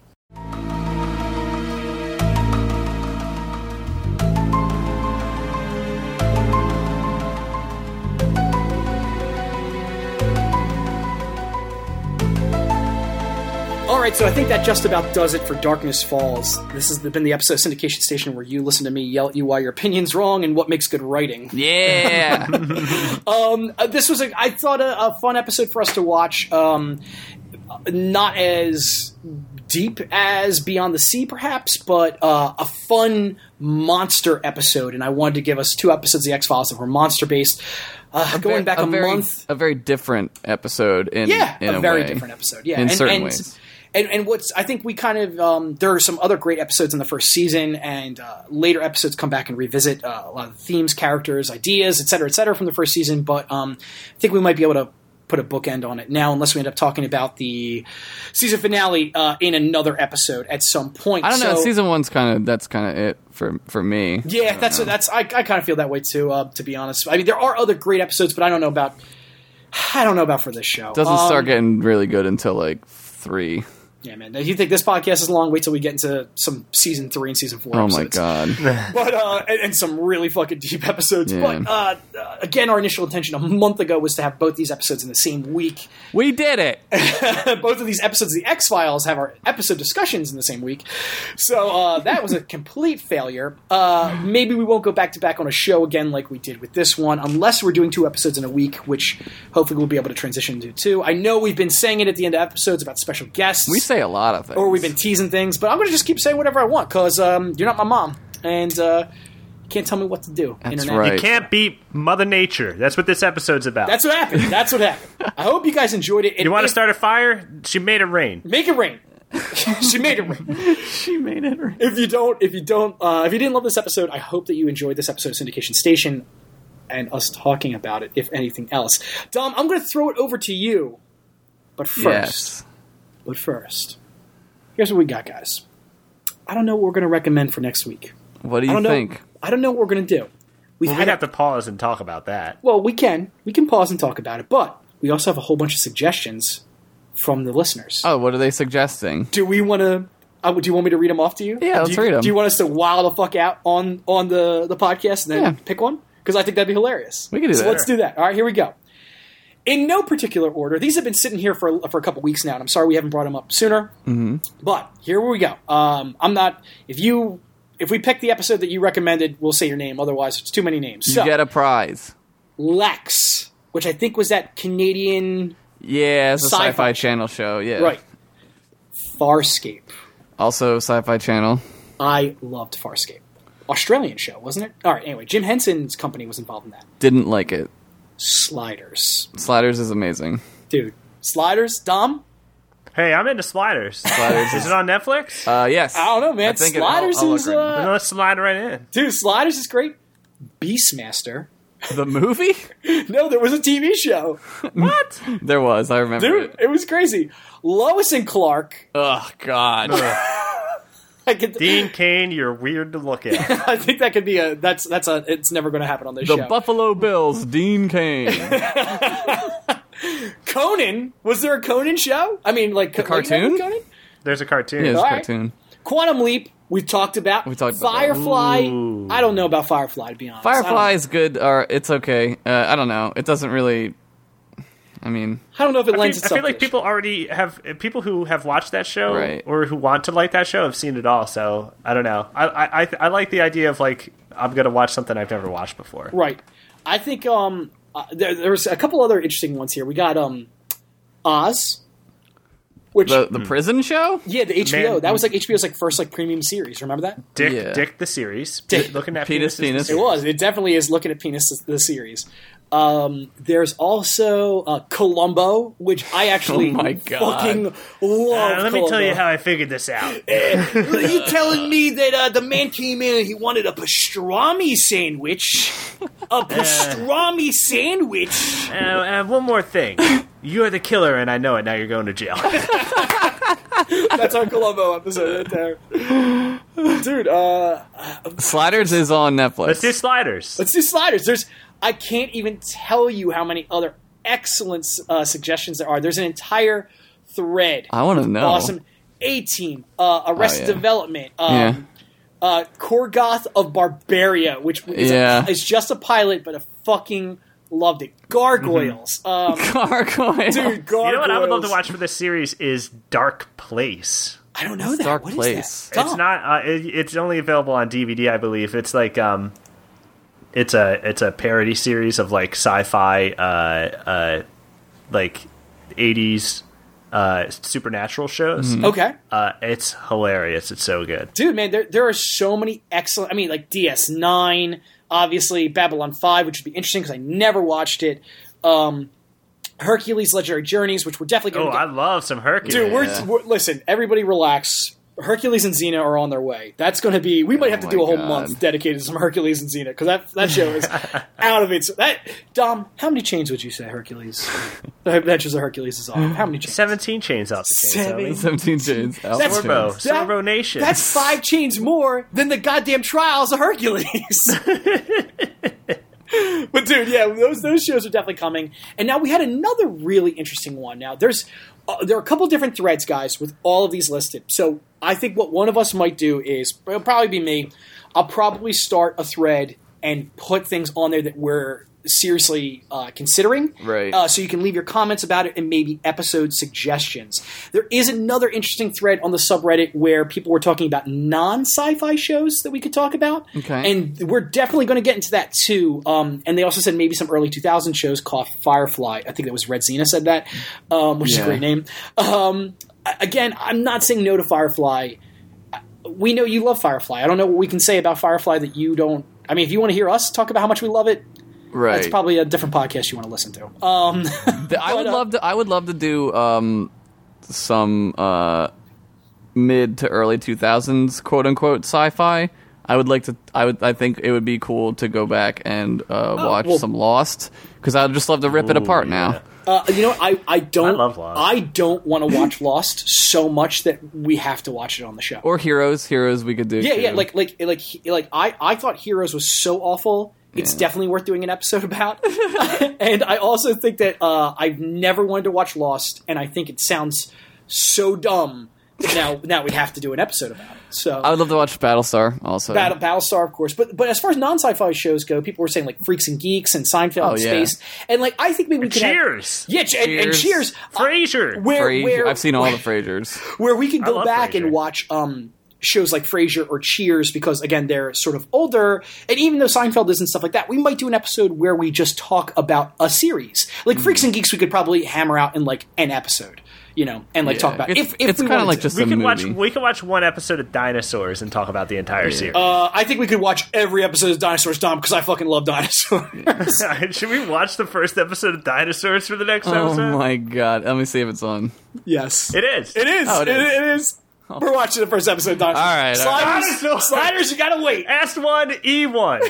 All right, so I think that just about does it for Darkness Falls. This has been the episode of Syndication Station where you listen to me yell at you why your opinion's wrong and what makes good writing. Yeah. Um, uh, this was, a, I thought, a, a fun episode for us to watch. Um, not as deep as Beyond the Sea, perhaps, but uh, a fun monster episode. And I wanted to give us two episodes of The X-Files that were monster-based. Uh, going back a, very, month. a very different episode. In Yeah, in a, a, very way. different episode. Yeah, in and, certain and, ways. And, and what's I think we kind of um, there are some other great episodes in the first season, and uh, later episodes come back and revisit uh, a lot of the themes, characters, ideas, et cetera, et cetera, from the first season. But um, I think we might be able to put a bookend on it now, unless we end up talking about the season finale uh, in another episode at some point. I don't know. So- Season one's kind of that's kind of it for for me. Yeah, that's that's I, I kind of feel that way too. Uh, to be honest, I mean there are other great episodes, but I don't know about I don't know about for this show. Doesn't Um, start getting really good until like three. Yeah, man. If you think this podcast is long, wait till we get into some season three and season four Oh my episodes. god. But uh, and, and some really fucking deep episodes. Yeah. But uh, uh, again, our initial intention a month ago was to have both these episodes in the same week. We did it. Both of these episodes of the X-Files have our episode discussions in the same week. So uh, that was a complete failure. Uh, maybe we won't go back to back on a show again like we did with this one, unless we're doing two episodes in a week, which hopefully we'll be able to transition to two. I know we've been saying it at the end of episodes about special guests. We say a lot of things. Or we've been teasing things, but I'm going to just keep saying whatever I want, because um, you're not my mom, and uh, you can't tell me what to do. That's Internet. right. You can't beat Mother Nature. That's what this episode's about. That's what happened. That's what happened. I hope you guys enjoyed it. you want to If- start a fire? She made it rain. Make it rain. She made it rain. She made it. Right. If you don't, if you don't, uh, if you didn't love this episode, I hope that you enjoyed this episode of Syndication Station and us talking about it, if anything else. Dom, I'm going to throw it over to you, but first, Yes. but first, here's what we got, guys. I don't know what we're going to recommend for next week. What do I you don't think? know. I don't know what we're going to do. We've Well, had we'd a- have to pause and talk about that. Well, we can. We can pause and talk about it, but we also have a whole bunch of suggestions from the listeners. Oh, what are they suggesting? Do we want to? Uh, do you want me to read them off to you? Yeah, do let's you, read 'em. Do you want us to wow the fuck out on on the the podcast and then Yeah. pick one? Because I think that'd be hilarious. We can do so that. let's do that. All right, here we go. In no particular order, these have been sitting here for for a couple weeks now, and I'm sorry we haven't brought them up sooner. Mm-hmm. But here we go. Um, I'm not. If you if we pick the episode that you recommended, we'll say your name. Otherwise, it's too many names. You So get a prize. Lex, which I think was that Canadian Yeah, it's a Sci-fi sci-fi channel show. Yeah, right. Farscape. Also, sci-fi channel. I loved Farscape. Australian show, wasn't it? All right. Anyway, Jim Henson's company was involved in that. Didn't like it. Sliders, Sliders is amazing. dude. Sliders, Dom. Hey, I'm into Sliders. Sliders Is it on Netflix? Uh, yes. I don't know, man. I think it- Sliders I'll- I'll is, agree. uh, Then let's slide right in. dude. Sliders is great. Beastmaster. The movie? No, there was a T V show, What? There was. I remember dude. it. It was crazy. Lois and Clark. Oh God. I could. Dean Cain, you're weird to look at. I think that could be a. That's that's a. It's never going to happen on this The show. Buffalo Bills. Dean Cain. Conan. Was there a Conan show? I mean, like The cartoon? Like Conan? There's a cartoon. Yeah, it's a All right. cartoon. Quantum Leap. We've talked about. We talked about that. Firefly. Ooh. I don't know about Firefly, to be honest. I don't- Firefly is good, or it's okay. Uh, I don't know. It doesn't really. I mean, I don't know if it I lends feel, I itself feel like to this. people already have people who have watched that show Right. or who want to like that show have seen it all. So I don't know. I I I, I like the idea of like I'm gonna watch something I've never watched before. Right. I think um, uh, there, there's a couple other interesting ones here. We got um, Oz, which the the prison show. yeah, the H B O. Man- That was like H B O's like first like premium series. Remember that? Dick Yeah. Dick the series. Dick. Looking at Penis, penis. the penis. It series. was. It definitely is. Looking at penis the, the series. Um, there's also uh, Columbo, which I actually Oh my God. fucking love. Uh, let me tell you Columbo. how I figured this out. Are you telling me that uh, the man came in and he wanted a pastrami sandwich? A pastrami sandwich? Uh, uh, one more thing. You're the killer, and I know it. Now you're going to jail. That's our Columbo episode right there. Dude, uh, Sliders is on Netflix. Let's do Sliders. let's do Sliders. There's, I can't even tell you how many other excellent uh, suggestions there are. There's an entire thread. I want to know. Awesome. A-Team, uh, Arrested Oh, yeah. Development, um, Yeah. uh, Korgoth of Barbaria, which is, Yeah. a, is just a pilot, but I fucking loved it. Gargoyles. Um, Gargoyle. dude, Gargoyles. You know what I would love to watch for this series is Dark Place. I don't know that. Dark What is Place? that? It's Tom. not. Uh, it, it's only available on D V D, I believe. It's like um, it's a it's a parody series of like sci-fi, uh, uh, like eighties uh, supernatural shows. Okay. Uh, it's hilarious. It's so good. Dude, man, there there are so many excellent. I mean, like D S nine, obviously Babylon five, which would be interesting because I never watched it. Um, Hercules: Legendary Journeys, which we're definitely Oh, going to I get. love some Hercules. Dude, we're, Yeah. we're listen. Everybody, relax. Hercules and Xena are on their way. That's going to be. We might have to Oh do my a whole God. month dedicated to some Hercules and Xena because that that show is out of its. That Dom, how many chains would you say Hercules? The Adventures of Hercules is on. How many chains? seventeen chains off the chains. Seven. Homie. Seventeen chains. That's- Sorbo, That- Sorbo Nation. That's five chains more than the goddamn Trials of Hercules. But dude, yeah, those those shows are definitely coming. And now we had another really interesting one. Now there's uh, there are a couple different threads, guys, with all of these listed. So I think what one of us might do is it'll probably be me. I'll probably start a thread and put things on there that we're seriously uh, considering. Right. Uh, so you can leave your comments about it and maybe episode suggestions. There is another interesting thread on the subreddit where people were talking about non-sci-fi shows that we could talk about. Okay. And we're definitely going to get into that too. Um, and they also said maybe some early two thousand shows called Firefly. I think that was Red Xena said that, um, which is Yeah. a great name. Um, again, I'm not saying no to Firefly. We know you love Firefly. I don't know what we can say about Firefly that you don't. I mean, if you want to hear us talk about how much we love it, Right. that's probably a different podcast you want to listen to. Um, The- I would but, uh, love to. I would love to do um, some uh, mid to early two thousands quote unquote sci-fi. I would like to. I would. I think it would be cool to go back and uh, watch well- some Lost because I'd just love to rip it apart yeah. now. Uh, you know, I, I don't. I love Lost. I don't want to watch Lost so much that we have to watch it on the show. Or Heroes, Heroes we could do. yeah, too. yeah. Like, like, like, like. I, I thought Heroes was so awful. It's Yeah. definitely worth doing an episode about. And I also think that uh, I've never wanted to watch Lost, and I think it sounds so dumb that now now we have to do an episode about it. So I would love to watch Battlestar also. Battle, Battlestar, of course, but but as far as non-sci-fi shows go, people were saying like Freaks and Geeks and Seinfeld Oh, and yeah. Space, and like I think maybe we could have, Cheers. yeah, ch- and, and Cheers. Cheers, Frasier. where Frasier. where I've seen all the Frasers. where we could I go love back Frasier. and watch um, shows like Frasier or Cheers because again they're sort of older, and even though Seinfeld is and stuff like that, we might do an episode where we just talk about a series. Like Hmm. Freaks and Geeks, we could probably hammer out in like an episode, you know, and like Yeah. talk about it. It's- if, if it's we kinda wanted like to. just We a could watch. movie. We could watch one episode of Dinosaurs and talk about the entire series. Uh, I think we could watch every episode of Dinosaurs, Dom, because I fucking love dinosaurs. Should we watch the first episode of Dinosaurs for the next Oh episode? my god. Let me see if it's on. Yes, It is. It is. Oh, it it, is. it is. We're watching the first episode of Dinosaurs. All right, all right. Sliders, Dinosaurs. sliders, you gotta wait. S one E one.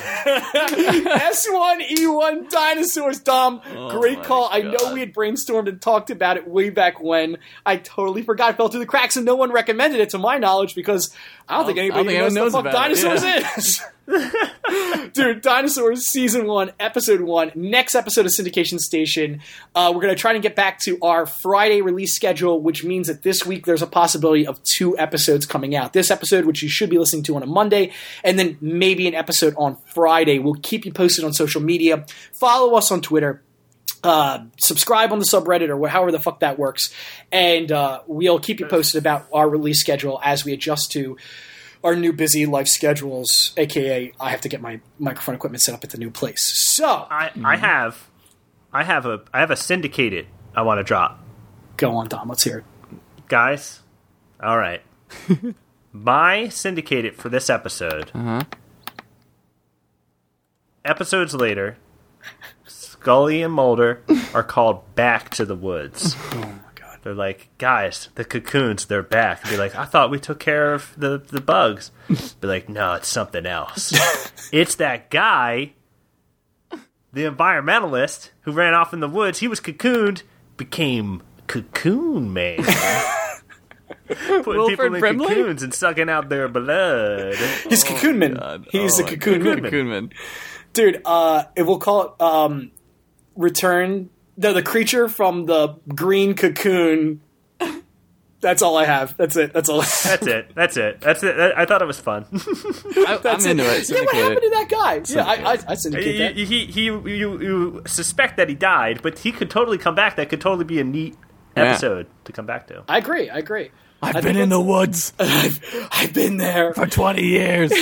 S one E one Dinosaurs, Dom. Great my call. I know God. we had brainstormed and talked about it way back when. I totally forgot. It fell through the cracks, and no one recommended it to my knowledge because I don't think I don't anybody think even knows, anyone what the fuck knows about it, Dinosaurs is. Dude, Dinosaurs Season one, Episode one, next episode of Syndication Station. Uh, we're going to try to get back to our Friday release schedule, which means that this week there's a possibility of two episodes coming out. This episode, which you should be listening to on a Monday, and then maybe an episode on Friday. We'll keep you posted on social media. Follow us on Twitter. Uh, subscribe on the subreddit or however the fuck that works. And uh, we'll keep you posted about our release schedule as we adjust to our new busy life schedules, aka I have to get my microphone equipment set up at the new place. So I, I have, I have a, I have a syndicated. I want to drop, go on, Dom. Let's hear it. guys. All right, my syndicated for this episode. Uh-huh. Episodes later, Scully and Mulder are called back to the woods. Oh my god. They're like, guys, the cocoons, they're back. Be like, I thought we took care of the, the bugs. Be like, no, it's something else. It's that guy, the environmentalist, who ran off in the woods. He was cocooned, became Cocoon Man. Putting Wilford people in Brimley? cocoons and sucking out their blood. He's Cocoon Man. God. He's Oh the my Cocoon Man. Cocoon Man. Dude, uh, if we'll call it um, Return. No, the creature from the green cocoon. That's all I have. That's it. That's all. I have. That's it. That's it. That's it. I thought it was fun. I, I'm That's into it. Yeah, what Syndicate happened it. to that guy? Yeah, I, I, I You, syndicate that. you- he, he, you, you suspect that he died, but he could totally come back. That could totally be a neat Yeah. episode to come back to. I agree. I agree. I've I been think in the woods I've, I've been there. for twenty years.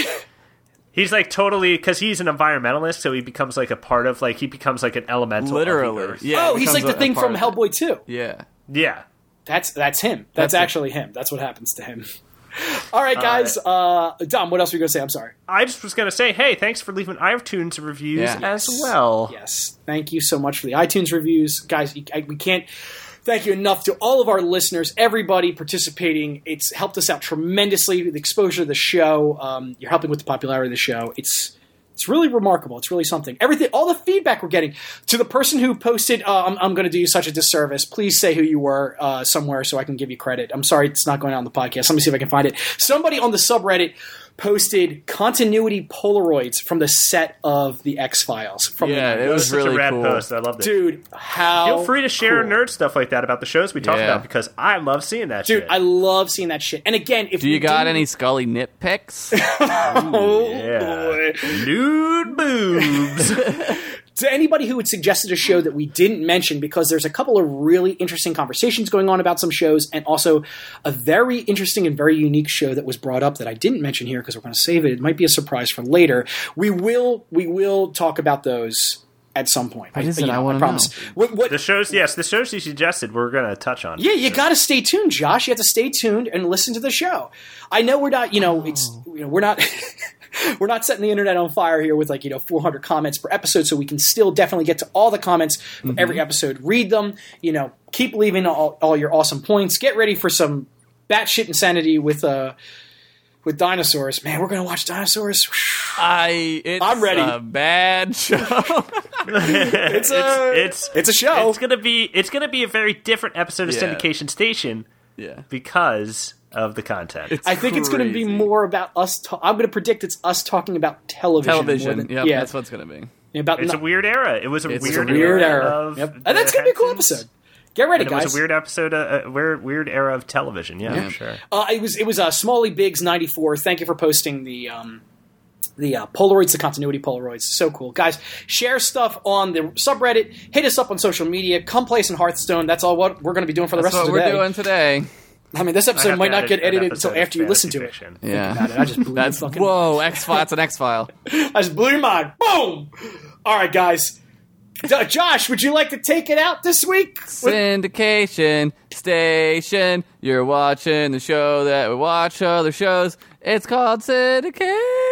He's like totally because he's an environmentalist, so he becomes like a part of like he becomes like an elemental. of the Literally. earth. Yeah. Oh, it he's like becomes the a- thing a part from of it. Hellboy two. Yeah. Yeah. That's that's him. That's, That's it. actually him. That's what happens to him. All right, guys. Uh, Dom, what else were you going to say? I'm sorry. I just was gonna say, hey, thanks for leaving iTunes reviews Yeah. as well. Yes. Thank you so much for the iTunes reviews. Guys, you- I, we can't thank you enough to all of our listeners, everybody participating. It's helped us out tremendously with the exposure of the show. Um, you're helping with the popularity of the show. It's It's really remarkable. It's really something. Everything, all the feedback we're getting. To the person who posted, uh, I'm, I'm going to do you such a disservice. Please say who you were uh, somewhere so I can give you credit. I'm sorry it's not going out on the podcast. Let me see if I can find it. Somebody on the subreddit posted continuity Polaroids from the set of the X-Files. From Yeah, the it It was was such really a rad cool. post. I loved it. Dude, how Feel free to share cool. nerd stuff like that about the shows we talk Yeah. about because I love seeing that Dude, shit. I love seeing that shit. And again, if Do you we got didn't- any Scully nitpicks? Oh, yeah. boy. Nude boobs. To anybody who had suggested a show that we didn't mention, because there's a couple of really interesting conversations going on about some shows, and also a very interesting and very unique show that was brought up that I didn't mention here because we're going to save it. It might be a surprise for later. We will we will talk about those at some point. What is you it? I know, wanna promise. know. What, what, the shows, yes, the shows you suggested, we're going to touch on. yeah, you got to stay tuned, Josh. You have to stay tuned and listen to the show. I know we're not, you know, it's you know, we're not we're not setting the internet on fire here with like, you know, four hundred comments per episode, so we can still definitely get to all the comments from every episode. Read them, you know, keep leaving all, all your awesome points. Get ready for some batshit insanity with uh with dinosaurs. Man, we're gonna watch dinosaurs. I. It's I'm ready. A bad show. it's a it's it's a show. It's gonna be it's gonna be a very different episode of Yeah. Syndication Station. Yeah. because of the content. It's I think it's going to be crazy. more about us. Ta- I'm going to predict it's us talking about television. more television. than- Yep, yeah, that's what it's going to be. about It's not- a weird era. It was a It's a weird, weird era. era. Of Yep. And that's going to be a cool Hensons. episode. Get ready, And it guys. was a weird episode, uh, a weird, weird era of television. Yeah, Yeah. for sure. Uh, it was it was uh, Smalley Biggs ninety-four. Thank you for posting the um, the uh, Polaroids, the continuity Polaroids. So cool, guys. Share stuff on the subreddit. Hit us up on social media. Come play us in Hearthstone. That's all what we're going to be doing for the That's rest what of the we're day. doing today. I mean, this I episode have might to not edit get an edited episode until of after you listen to Fantasy it. Fiction. Yeah, About it. I just blew that's your fucking, whoa. X File. It's an X File. I just blew your mind. Boom. All right, guys. D- Josh, would you like to take it out this week? Syndication station. You're watching the show that we watch other shows. It's called Syndication.